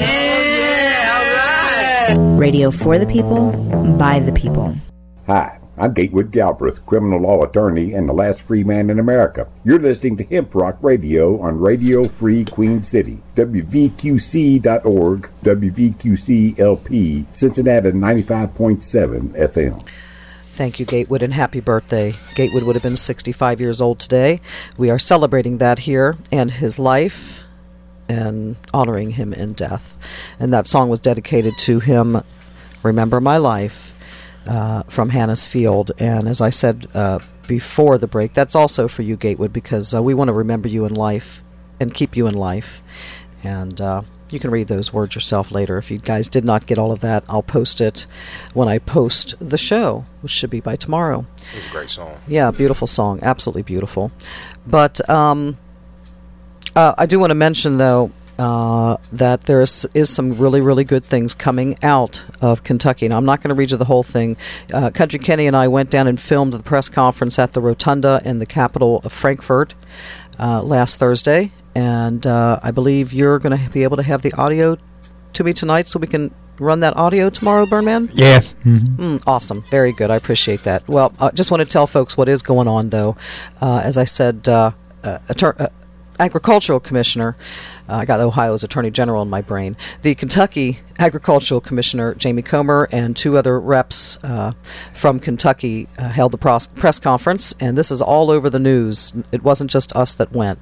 Radio for the people, by the people. Hi, I'm Gatewood Galbraith, criminal law attorney and the last free man in America. You're listening to Hemp Rock Radio on Radio Free Queen City, W V Q C dot org, W V Q C L P, Cincinnati ninety-five point seven F M. Thank you, Gatewood, and happy birthday. Gatewood would have been sixty-five years old today. We are celebrating that here and his life and honoring him in death. And that song was dedicated to him, Remember My Life, uh, from Hannah's Field. And as I said uh, before the break, that's also for you, Gatewood, because uh, we want to remember you in life and keep you in life. And uh, you can read those words yourself later. If you guys did not get all of that, I'll post it when I post the show, which should be by tomorrow. It was a great song. Yeah, beautiful song. Absolutely beautiful. But um, uh, I do want to mention, though, uh, that there is, is some really, really good things coming out of Kentucky. Now, I'm not going to read you the whole thing. Uh, Country Kenny and I went down and filmed the press conference at the Rotunda in the capital of Frankfurt uh, last Thursday. And uh, I believe you're going to be able to have the audio to me tonight so we can run that audio tomorrow, Burnman? Yes. Mm-hmm. Mm, awesome. Very good. I appreciate that. Well, I uh, just want to tell folks what is going on, though. Uh, as I said, uh, uh, attor- uh, Agricultural Commissioner, uh, I got Ohio's Attorney General in my brain, the Kentucky Agricultural Commissioner, Jamie Comer, and two other reps uh, from Kentucky uh, held the pros- press conference, and this is all over the news. It wasn't just us that went.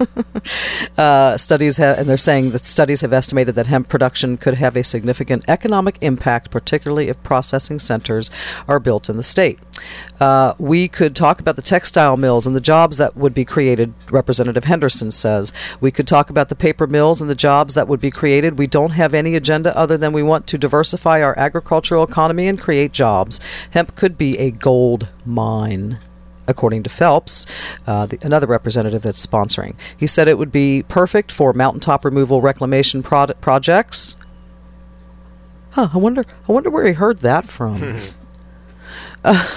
uh, studies ha- and they're saying that studies have estimated that hemp production could have a significant economic impact, particularly if processing centers are built in the state. Uh, we could talk about the textile mills and the jobs that would be created, Representative Henderson says. We could talk about the paper mills and the jobs that would be created. We don't have any agenda other than we want to diversify our agricultural economy and create jobs. Hemp could be a gold mine, according to Phelps, uh, the, another representative that's sponsoring. He said it would be perfect for mountaintop removal reclamation pro- projects. Huh, I wonder I wonder where he heard that from. uh,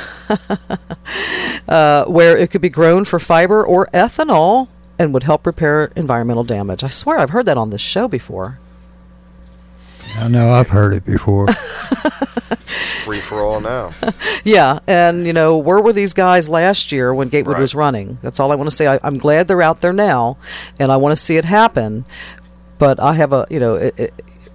uh, where it could be grown for fiber or ethanol and would help repair environmental damage. I swear I've heard that on this show before. I know, I've heard it before. It's free for all now. Yeah, and, you know, where were these guys last year when Gatewood right. was running? That's all I want to say. I, I'm glad they're out there now, and I want to see it happen. But I have a, you know, it, it,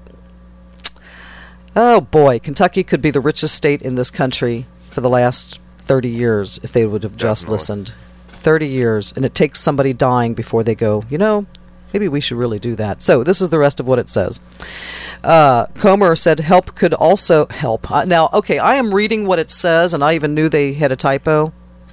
oh, boy, Kentucky could be the richest state in this country for the last thirty years if they would have just Definitely. listened. thirty years, and it takes somebody dying before they go, you know, maybe we should really do that. So this is the rest of what it says. Uh, Comer said help could also help. Uh, now, okay, I am reading what it says, and I even knew they had a typo.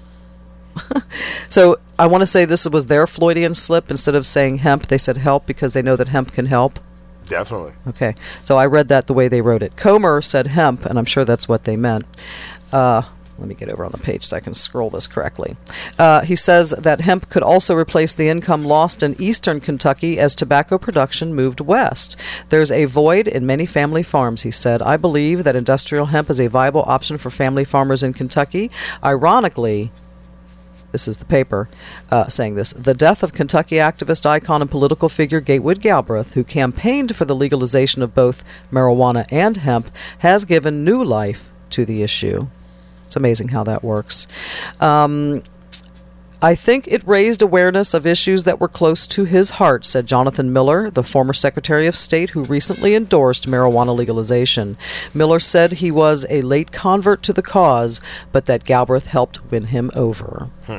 So I want to say this was their Freudian slip. Instead of saying hemp, they said help because they know that hemp can help. Definitely. Okay, so I read that the way they wrote it. Comer said hemp, and I'm sure that's what they meant. Uh, let me get over on the page so I can scroll this correctly. Uh, he says that hemp could also replace the income lost in eastern Kentucky as tobacco production moved west. There's a void in many family farms, he said. I believe that industrial hemp is a viable option for family farmers in Kentucky. Ironically, this is the paper uh, saying this, the death of Kentucky activist, icon, and political figure Gatewood Galbraith, who campaigned for the legalization of both marijuana and hemp, has given new life to the issue. It's amazing how that works. Um, I think it raised awareness of issues that were close to his heart, said Jonathan Miller, the former Secretary of State who recently endorsed marijuana legalization. Miller said he was a late convert to the cause, but that Galbraith helped win him over. Hmm.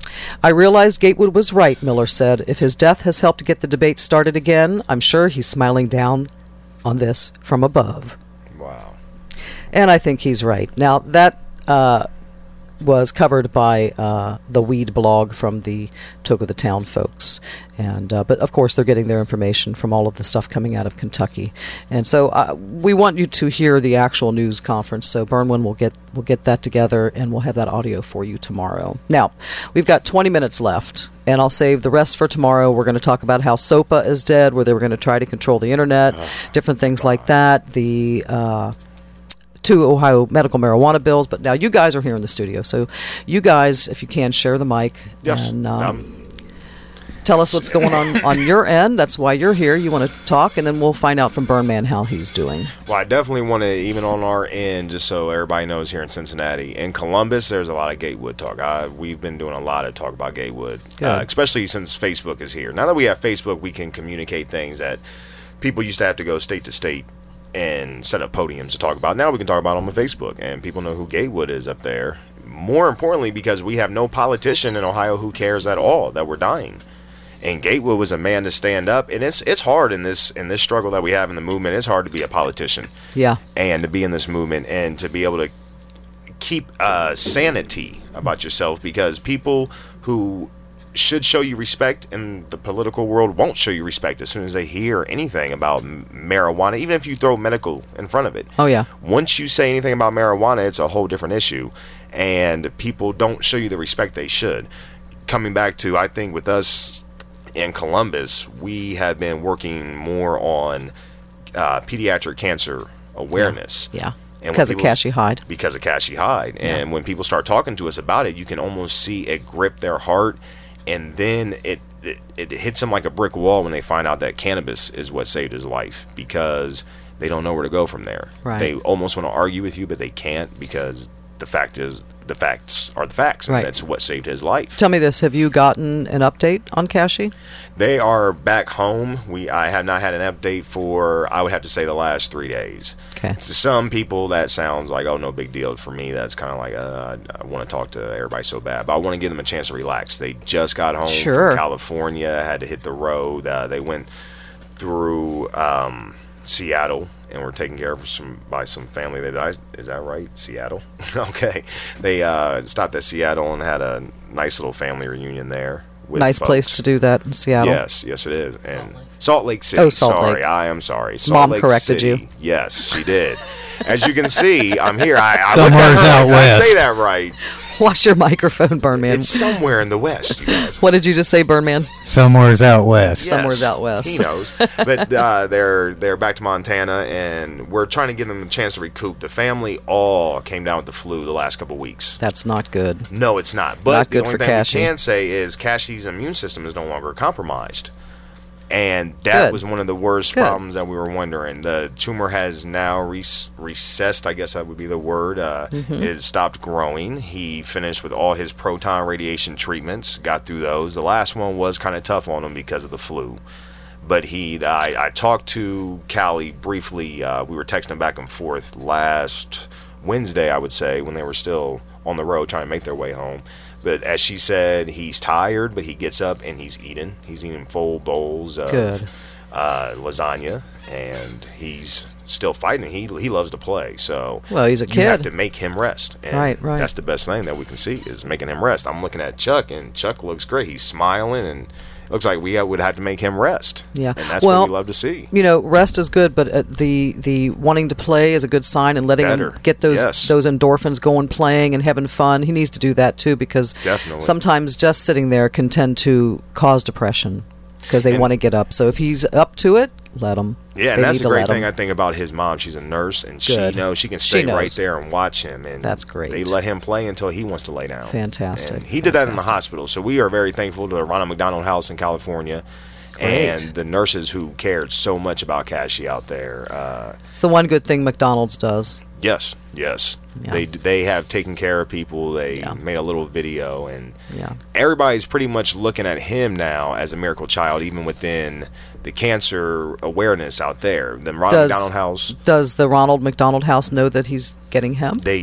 I realized Gatewood was right, Miller said. If his death has helped get the debate started again, I'm sure he's smiling down on this from above. Wow. And I think he's right. Now, that uh, was covered by uh, the Weed blog from the Talk of the Town folks. And uh, but, of course, they're getting their information from all of the stuff coming out of Kentucky. And so uh, we want you to hear the actual news conference. So Burnwin will get we'll get that together, and we'll have that audio for you tomorrow. Now, we've got twenty minutes left, and I'll save the rest for tomorrow. We're going to talk about how SOPA is dead, where they were going to try to control the Internet, oh, different things God. like that. The... Uh, two Ohio medical marijuana bills, but now you guys are here in the studio, so you guys, if you can, share the mic. Yes. And um, um, tell us what's going on on your end. That's why you're here. You want to talk, and then we'll find out from Burnman how he's doing. Well, I definitely want to, even on our end, just so everybody knows, here in Cincinnati. In Columbus, there's a lot of Gatewood talk. I, we've been doing a lot of talk about Gatewood, uh, especially since Facebook is here. Now that we have Facebook, we can communicate things that people used to have to go state to state and set up podiums to talk about. Now we can talk about them on Facebook, and people know who Gatewood is up there. More importantly, because we have no politician in Ohio who cares at all that we're dying. And Gatewood was a man to stand up, and it's it's hard in this in this struggle that we have in the movement. It's hard to be a politician, yeah, and to be in this movement and to be able to keep uh, sanity about yourself, because people who should show you respect in the political world won't show you respect as soon as they hear anything about m- marijuana, even if you throw medical in front of it. Oh, yeah. Once you say anything about marijuana, it's a whole different issue, and people don't show you the respect they should. Coming back to, I think with us in Columbus, we have been working more on uh, pediatric cancer awareness. Yeah. And because of people, Cashy Hyde. Because of Cashy Hyde. Yeah. And when people start talking to us about it, you can almost see it grip their heart. And then it, it it hits them like a brick wall when they find out that cannabis is what saved his life, because they don't know where to go from there. Right. They almost want to argue with you, but they can't, because the fact is, the facts are the facts, and Right. that's what saved his life. Tell me this, have you gotten an update on Cashy? They are back home. We I have not had an update for, I would have to say, the last three days. Okay. To some people, that sounds like, oh, no big deal. For me, that's kind of like, uh, I, I want to talk to everybody so bad. But I want to give them a chance to relax. They just got home Sure. from California, had to hit the road. Uh, they went through um, Seattle, and were taken care of some by some family. That I, is that right? Seattle? Okay. They uh, stopped at Seattle and had a nice little family reunion there. With Nice folks. place to do that in Seattle. Yes, yes it is. And Salt Lake City. Oh, Salt sorry, Lake. I am sorry. Salt Mom Lake corrected City. you. Yes, she did. As you can see, I'm here. I, I Somewhere's looked at her, out did I west. say that right? Watch your microphone, Burnman. It's somewhere in the west, you guys. What did you just say, Burnman? Somewhere's out west. Yes, Somewhere's out west. He knows. But uh, they're they're back to Montana, and we're trying to give them a chance to recoup. The family all came down with the flu the last couple of weeks. That's not good. No, it's not. But Not the good only for thing Cashy. we can say is Cashy's immune system is no longer compromised. And that Good. was one of the worst Good. problems that we were wondering. The tumor has now res- recessed, I guess that would be the word. Uh, Mhm. It has stopped growing. He finished with all his proton radiation treatments, got through those. The last one was kind of tough on him because of the flu. But he, I, I talked to Callie briefly. Uh, we were texting back and forth last Wednesday, I would say, when they were still on the road trying to make their way home. But as she said, he's tired, but he gets up and he's eating. He's eating full bowls of Good. Uh, lasagna, and he's still fighting. He he loves to play, so Well, he's a you have kid. to make him rest. And Right, right. That's the best thing that we can see is making him rest. I'm looking at Chuck, and Chuck looks great. He's smiling, and it looks like we would have to make him rest. Yeah. And that's Well, what we love to see. You know, rest is good, but uh, the the wanting to play is a good sign, and letting Better. him get those Yes. those endorphins going, playing and having fun. He needs to do that too, because Definitely. sometimes just sitting there can tend to cause depression because they And- want to get up. So if he's up to it, let him. Yeah, and They that's need the to great let thing him. I think about his mom. She's a nurse, and Good. she knows she can She stay right knows. there and watch him. And That's great. They let him play until he wants to lay down. Fantastic. And he did that in the hospital, so we are very thankful to the Ronald McDonald House in California. Great. And the nurses who cared so much about Cashy out there. Uh, It's the one good thing McDonald's does. Yes, yes. Yeah. They they have taken care of people. They Yeah. made a little video, and Yeah. everybody's pretty much looking at him now as a miracle child, even within the cancer awareness out there. The Ronald Does- McDonald House, Does the Ronald McDonald House know that he's getting hemp? they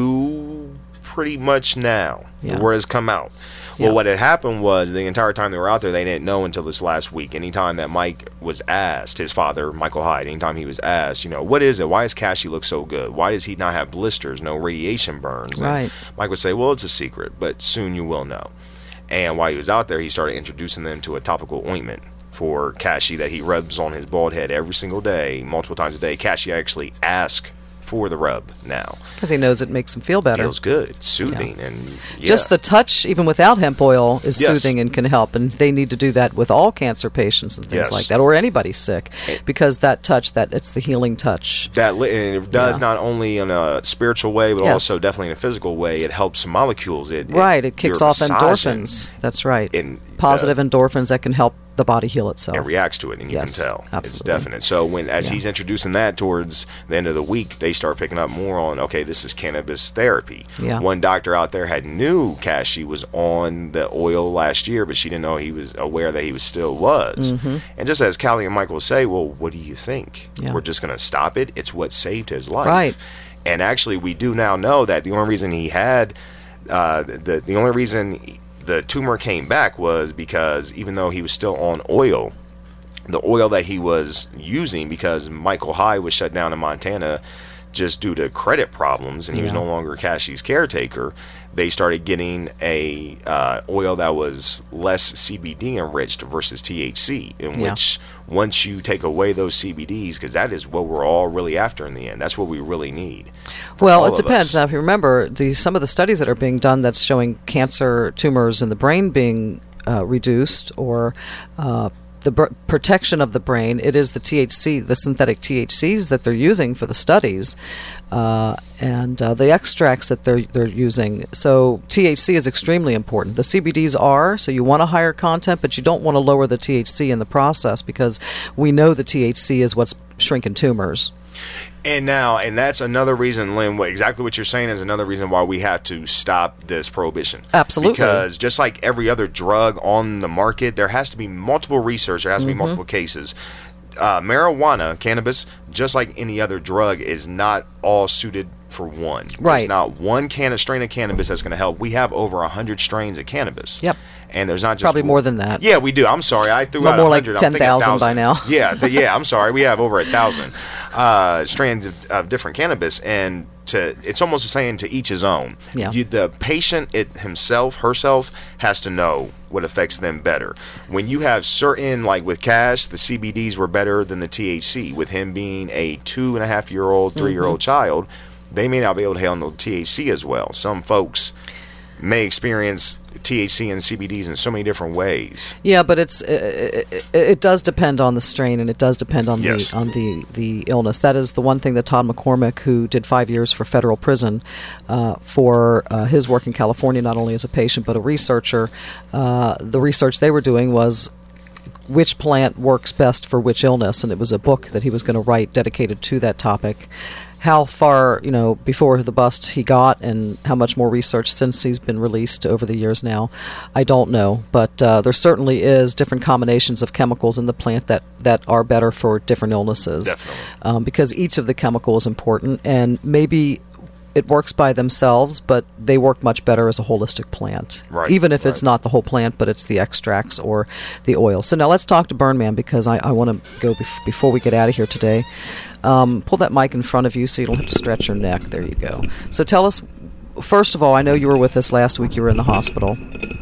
do pretty much now. Yeah. The word has come out. Yeah. Well, what had happened was the entire time they were out there, they didn't know until this last week. Anytime that Mike was asked, his father, Michael Hyde, anytime he was asked, you know, what is it? Why does Cashy look so good? Why does he not have blisters, no radiation burns? And Right. Mike would say, well, it's a secret, but soon you will know. And while he was out there, he started introducing them to a topical ointment for Cashy that he rubs on his bald head every single day, multiple times a day. Cashy actually asks for the rub now. Because he knows it makes him feel better. Feels good. It's soothing. And yeah. Just the touch, even without hemp oil, is Yes. soothing and can help. And they need to do that with all cancer patients and things Yes. like that, or anybody sick, because that touch, that it's the healing touch. That li- and it does Yeah. not only in a spiritual way, but Yes. also definitely in a physical way. It helps molecules. It, Right, it kicks you're off massaging, endorphins. That's right. And Positive endorphins that can help the body heal itself. It reacts to it, and you Yes, can tell. absolutely. It's definite. So when as Yeah. he's introducing that towards the end of the week, they start picking up more on, okay, this is cannabis therapy. Yeah. One doctor out there had knew Cashy was on the oil last year, but she didn't know he was aware that he was still was. Mhm. And just as Callie and Michael say, well, what do you think? Yeah. We're just going to stop it? It's what saved his life. Right. And actually, we do now know that the only reason he had, uh, the, the only reason the tumor came back was because even though he was still on oil, the oil that he was using, because Michael Hyde was shut down in Montana just due to credit problems, and he was Yeah. no longer Cashy's caretaker, they started getting a uh, oil that was less C B D enriched versus T H C, in Yeah. which once you take away those C B Ds, because that is what we're all really after in the end, that's what we really need. for Well, all it of depends. us. Now, if you remember, the some of the studies that are being done that's showing cancer tumors in the brain being uh, reduced, or uh, the br- protection of the brain, it is the T H C, the synthetic T H Cs that they're using for the studies, uh, and uh, the extracts that they're they're using. So T H C is extremely important. The C B Ds are, so you want a higher content, but you don't want to lower the T H C in the process, because we know the T H C is what's shrinking tumors. And now, and that's another reason, Lynn, what, exactly what you're saying is another reason why we have to stop this prohibition. Absolutely. Because just like every other drug on the market, there has to be multiple research, there has to be Mhm. multiple cases. Uh, marijuana, cannabis, just like any other drug, is not all suited for one. Right. There's not one can strain of cannabis that's going to help. We have over one hundred strains of cannabis. Yep. And there's not just Probably more than that. Yeah, we do. I'm sorry, I threw Well, out more like one hundred. I'm thinking ten thousand by one now. Yeah, th- yeah. I'm sorry. We have over a thousand uh, strands of, of different cannabis, and to it's almost saying to each his own. Yeah. You, the patient it himself, herself, has to know what affects them better. When you have certain, like with Cash, the C B Ds were better than the T H C. With him being a two and a half year old, three year old Mhm. child, they may not be able to handle T H C as well. Some folks may experience T H C and C B Ds in so many different ways. Yeah, but it's it, it, it does depend on the strain, and it does depend on Yes. the on the, the illness. That is the one thing that Todd McCormick, who did five years for federal prison uh, for uh, his work in California, not only as a patient but a researcher, uh, the research they were doing was which plant works best for which illness, and it was a book that he was going to write dedicated to that topic. How far, you know, before the bust he got, and how much more research since he's been released over the years now, I don't know. But uh, there certainly is different combinations of chemicals in the plant that, that are better for different illnesses. Definitely. Um, because each of the chemicals is important, and maybe it works by themselves, but they work much better as a holistic plant. Right, Even if it's right. not the whole plant, but it's the extracts or the oil. So now let's talk to Burn Man, because I, I want to go bef- before we get out of here today. Um, pull that mic in front of you so you don't have to stretch your neck. There you go. So tell us, first of all, I know you were with us last week. You were in the hospital.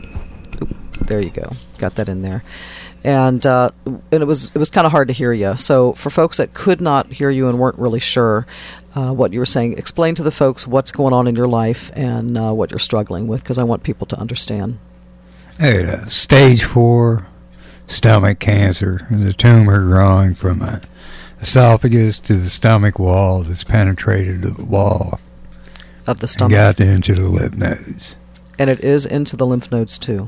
Oop, there you go. Got that in there. And uh, and it was it was kind of hard to hear you. So for folks that could not hear you and weren't really sure uh, what you were saying, explain to the folks what's going on in your life and uh, what you're struggling with, because I want people to understand. I had uh, stage four stomach cancer. The tumor growing from my esophagus to the stomach wall that's penetrated the wall Of the and stomach. got into the lymph nodes. And it is into the lymph nodes too.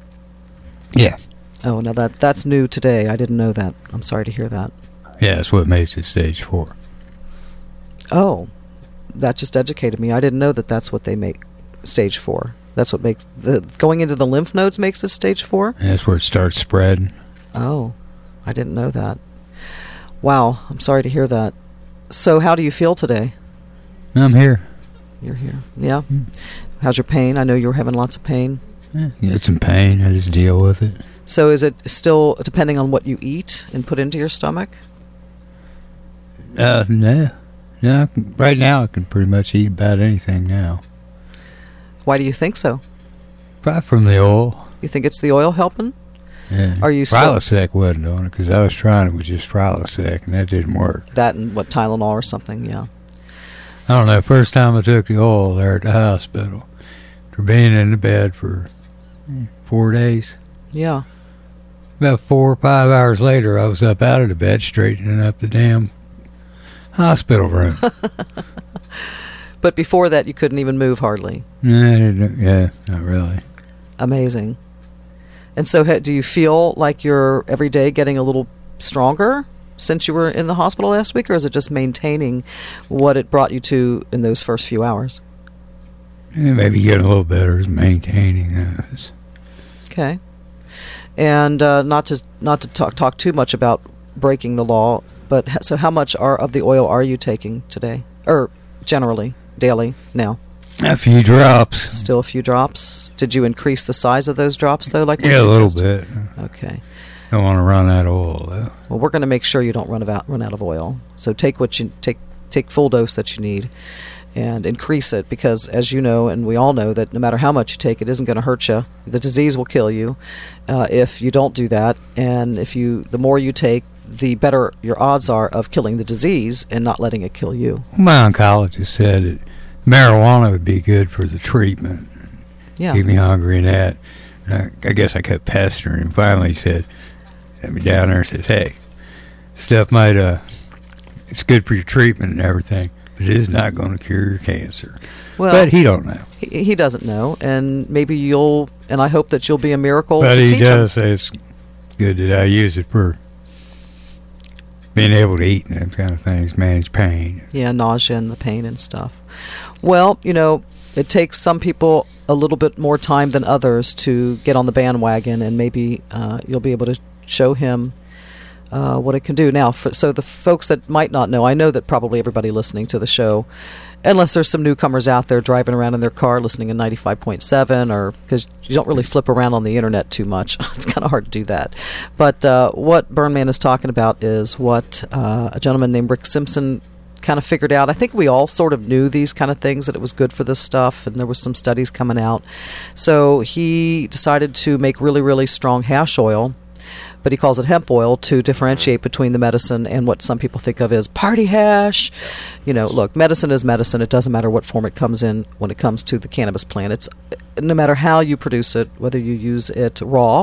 Yeah. Oh, now that that's new today. I didn't know that. I'm sorry to hear that. Yeah, that's what makes it stage four. Oh, that just educated me. I didn't know that that's what they make stage four. That's what makes the going into the lymph nodes makes it stage four. That's where it starts spreading. Oh, I didn't know that. Wow, I'm sorry to hear that. So, how do you feel today? I'm here. You're here. Yeah. Mm. How's your pain? I know you were having lots of pain. Yeah, you get some pain. I just deal with it. So, is it still depending on what you eat and put into your stomach? Uh, no. No, right now I can pretty much eat about anything now. Why do you think so? Probably from the oil. You think it's the oil helping? Yeah. Are you still Prilosec wasn't on it because I was trying it with just Prilosec and that didn't work. That and what, Tylenol or something? Yeah. I don't know. First time I took the oil there at the hospital, for being in the bed for four days. Yeah. About four or five hours later, I was up out of the bed straightening up the damn hospital room. But before that, you couldn't even move hardly. Yeah, yeah, not really. Amazing. And so, ha- do you feel like you're every day getting a little stronger since you were in the hospital last week, or is it just maintaining what it brought you to in those first few hours? Yeah, maybe getting a little better is maintaining those. Okay. And uh, not to not to talk talk too much about breaking the law, but ha- so how much are of the oil are you taking today, or generally daily now? A few drops. Still a few drops. Did you increase the size of those drops though? Like we yeah, a little suggested? bit. Okay. Don't want to run out of oil though. Well, we're going to make sure you don't run out run out of oil. So take what you take take full dose that you need, and increase it, because as you know, and we all know, that no matter how much you take, it isn't going to hurt you. The disease will kill you uh, if you don't do that. And if you, the more you take, the better your odds are of killing the disease and not letting it kill you. My oncologist said that marijuana would be good for the treatment. Yeah. Keep me hungry and that. And I, I guess I kept pestering him. Finally, he said, sat me down there and says, "Hey, stuff might uh, it's good for your treatment and everything, but it is not going to cure your cancer." Well, but he don't know. He, he doesn't know, and maybe you'll, and I hope that you'll be a miracle But to he teach does him. say it's good that I use it for being able to eat and them kind of things, manage pain. Yeah, nausea and the pain and stuff. Well, you know, it takes some people a little bit more time than others to get on the bandwagon, and maybe uh, you'll be able to show him uh, what it can do. Now, for, so the folks that might not know, I know that probably everybody listening to the show, unless there's some newcomers out there driving around in their car listening in ninety-five point seven, or because you don't really flip around on the internet too much. It's kind of hard to do that. But uh, what Burnman is talking about is what uh, a gentleman named Rick Simpson kind of figured out. I think we all sort of knew these kind of things, that it was good for this stuff, and there was some studies coming out. So he decided to make really, really strong hash oil, but he calls it hemp oil to differentiate between the medicine and what some people think of as party hash. You know, look, medicine is medicine. It doesn't matter what form it comes in when it comes to the cannabis plant. It's no matter how you produce it, whether you use it raw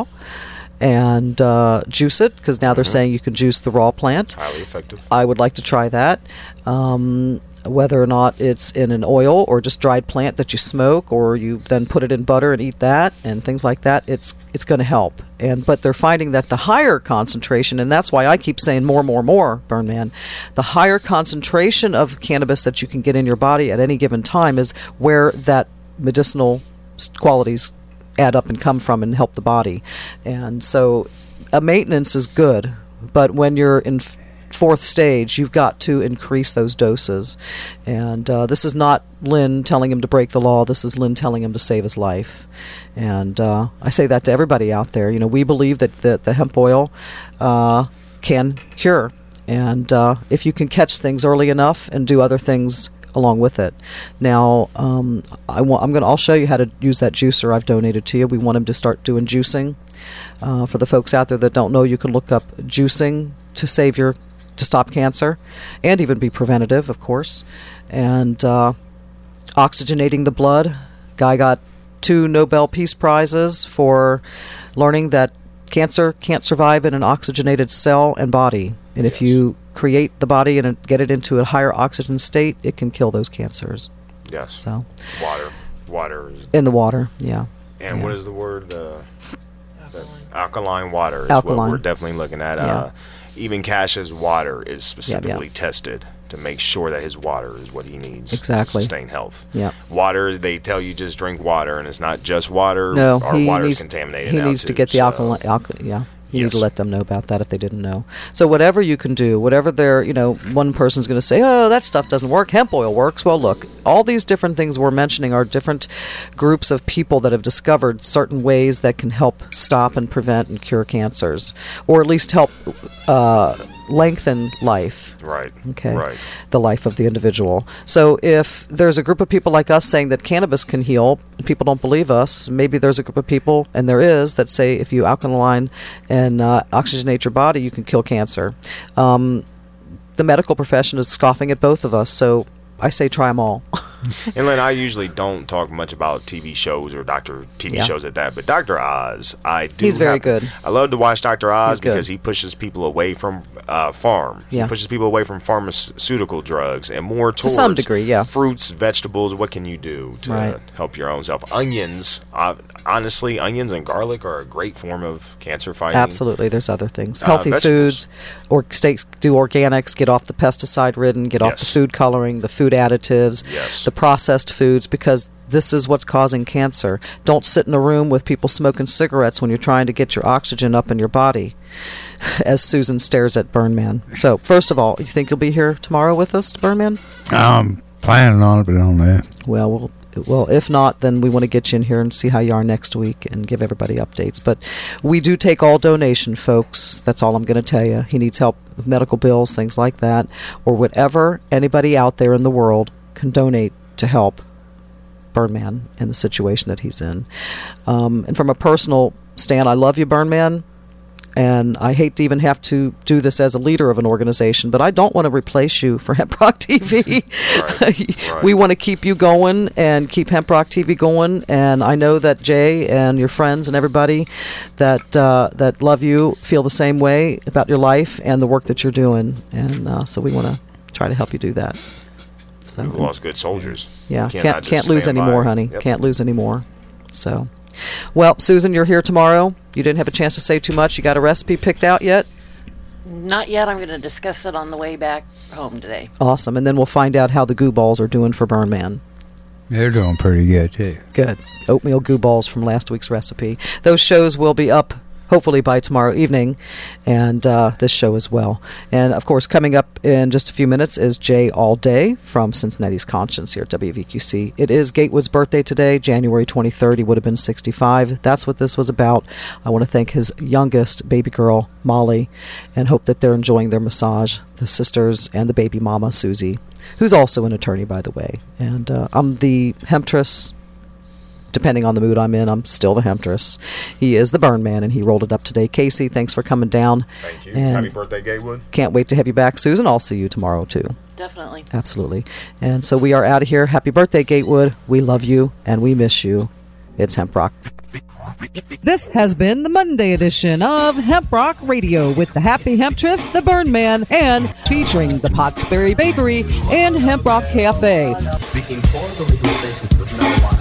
and uh, juice it, because now they're Mhm. saying you can juice the raw plant. Highly effective. I would like to try that. Um, whether or not it's in an oil or just dried plant that you smoke, or you then put it in butter and eat that and things like that, it's it's going to help. And but they're finding that the higher concentration, and that's why I keep saying more, more, more, Burnman, the higher concentration of cannabis that you can get in your body at any given time is where that medicinal s- qualities add up and come from and help the body. And so a maintenance is good, but when you're in f- fourth stage, you've got to increase those doses. And uh, this is not Lynn telling him to break the law. This is Lynn telling him to save his life. And uh, I say that to everybody out there. You know, we believe that the, the hemp oil uh, can cure. And uh, if you can catch things early enough and do other things along with it. Now, um, I want, I'm going to, I'll show you how to use that juicer I've donated to you. We want him to start doing juicing. Uh, for the folks out there that don't know, you can look up juicing to save your, to stop cancer, and even be preventative, of course. And uh, oxygenating the blood. Guy got two Nobel Peace Prizes for learning that cancer can't survive in an oxygenated cell and body. And if you create the body and get it into a higher oxygen state, it can kill those cancers. Yes. So Water. Water is. in the water, yeah. And yeah. what is the word? Uh, alkaline. alkaline water is Alkaline. what we're definitely looking at. Yeah. Uh, even Cash's water is specifically yeah. tested to make sure that his water is what he needs Exactly. to sustain health. Yeah. Water, they tell you just drink water, and it's not just water. No, Our he water needs, is contaminated He now, needs too, to get the so- alkaline. Alka, yeah. You Yes. need to let them know about that if they didn't know. So whatever you can do, whatever they're, you know, one person's going to say, oh, that stuff doesn't work. Hemp oil works. Well, look, all these different things we're mentioning are different groups of people that have discovered certain ways that can help stop and prevent and cure cancers, or at least help uh, lengthen life. Right. Okay. Right. The life of the individual. So if there's a group of people like us saying that cannabis can heal, and people don't believe us, maybe there's a group of people, and there is, that say if you alkaline and uh, oxygenate your body, you can kill cancer. Um, the medical profession is scoffing at both of us, so I say try them all. And Lynn, I usually don't talk much about T V shows or Doctor T V Yeah. shows at that, but Doctor Oz, I do. He's very have- good. I love to watch Doctor Oz He's good. because he pushes people away from uh, farm. Yeah. He pushes people away from pharmaceutical drugs and more To towards some degree, yeah. fruits, vegetables. What can you do to Right. help your own self? Onions, uh, honestly, onions and garlic are a great form of cancer fighting. Absolutely. There's other things. Uh, Healthy vegetables. foods, or stay, do organics, get off the pesticide-ridden, get off the Yes. food coloring, the food additives, Yes. the processed foods, because this is what's causing cancer. Don't sit in a room with people smoking cigarettes when you're trying to get your oxygen up in your body, as Susan stares at Burn Man. So, first of all, you think you'll be here tomorrow with us, Burn Man? I'm planning on it, but I don't know. Well, we'll well, if not, then we want to get you in here and see how you are next week and give everybody updates. But we do take all donation, folks. That's all I'm going to tell you. He needs help with medical bills, things like that, or whatever anybody out there in the world can donate to help Burn Man in the situation that he's in. Um, and from a personal stand, I love you, Burn Man. And I hate to even have to do this as a leader of an organization, but I don't want to replace you for Hemp Rock T V. Right, right. We want to keep you going and keep Hemp Rock T V going. And I know that Jay and your friends and everybody that uh, that love you feel the same way about your life and the work that you're doing. And uh, so we want to try to help you do that. So We've lost good soldiers. yeah, You can't cannot can't, just lose stand any more, by. honey. Yep. Can't lose any more. So, well, Susan, you're here tomorrow. You didn't have a chance to say too much. You got a recipe picked out yet? Not yet. I'm going to discuss it on the way back home today. Awesome. And then we'll find out how the goo balls are doing for Burn Man. They're doing pretty good, too. Good. Oatmeal goo balls from last week's recipe. Those shows will be up hopefully by tomorrow evening, and uh, this show as well. And, of course, coming up in just a few minutes is Jay All Day from Cincinnati's Conscience here at W V Q C. It is Gatewood's birthday today, January twenty-third. He would have been sixty-five. That's what this was about. I want to thank his youngest baby girl, Molly, and hope that they're enjoying their massage, the sisters and the baby mama, Susie, who's also an attorney, by the way. And uh, I'm the hemptress. Depending on the mood I'm in, I'm still the hemptress. He is the Burn Man, and he rolled it up today. Casey, thanks for coming down. Thank you. And Happy birthday, Gatewood. can't wait to have you back, Susan. I'll see you tomorrow, too. Definitely. Absolutely. And so we are out of here. Happy birthday, Gatewood. We love you, and we miss you. It's Hemp Rock. This has been the Monday edition of Hemp Rock Radio with the Happy Hemptress, the Burn Man, and featuring the Pottsbury Bakery and Hemp Rock Cafe. Speaking for the legalization of marijuana.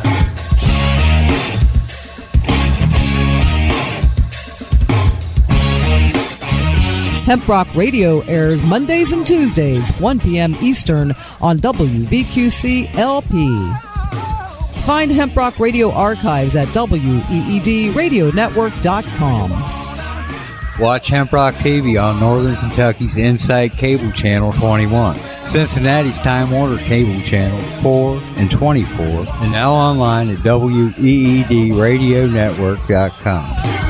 Hemp Rock Radio airs Mondays and Tuesdays, one p.m. Eastern on W V Q C L P. Find Hemp Rock Radio archives at W E E D radio network dot com. Watch Hemp Rock T V on Northern Kentucky's Insight Cable Channel twenty-one, Cincinnati's Time Warner Cable Channels four and twenty-four, and now online at W E E D radio network dot com.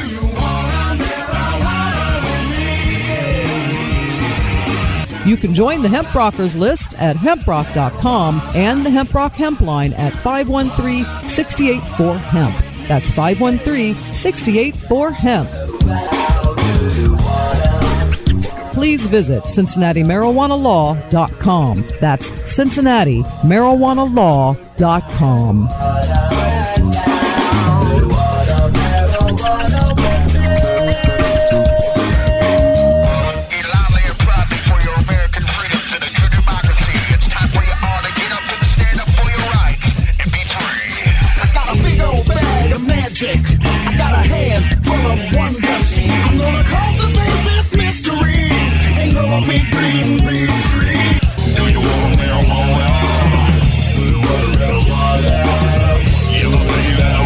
You can join the Hemp Rockers list at hemp rock dot com and the Hemp Rock Hempline at five one three, six eight four, hemp. That's five one three, six eight four, hemp. Please visit Cincinnati Marijuana Law dot com. That's Cincinnati Marijuana Law dot com. I got a hand full of wonder seed. I'm gonna cultivate this mystery green peach tree. Do you want a marijuana? What a red water. You believe that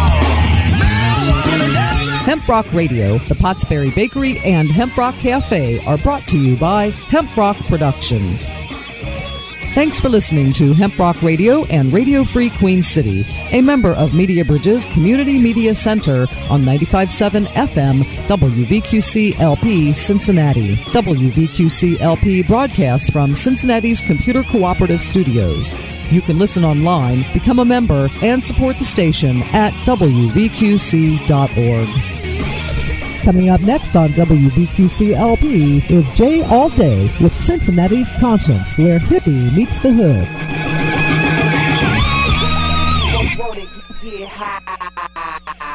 Hemp Rock Radio, the Pottsbury Bakery, and Hemp Rock Cafe are brought to you by Hemp Rock Productions. Thanks for listening to Hemp Rock Radio and Radio Free Queen City, a member of Media Bridge's Community Media Center on ninety-five point seven F M W V Q C L P Cincinnati. W V Q C L P broadcasts from Cincinnati's Computer Cooperative Studios. You can listen online, become a member, and support the station at W V Q C dot org. Coming up next on W V Q C L P is Jay All Day with Cincinnati's Conscience, where hippie meets the hood. Get high.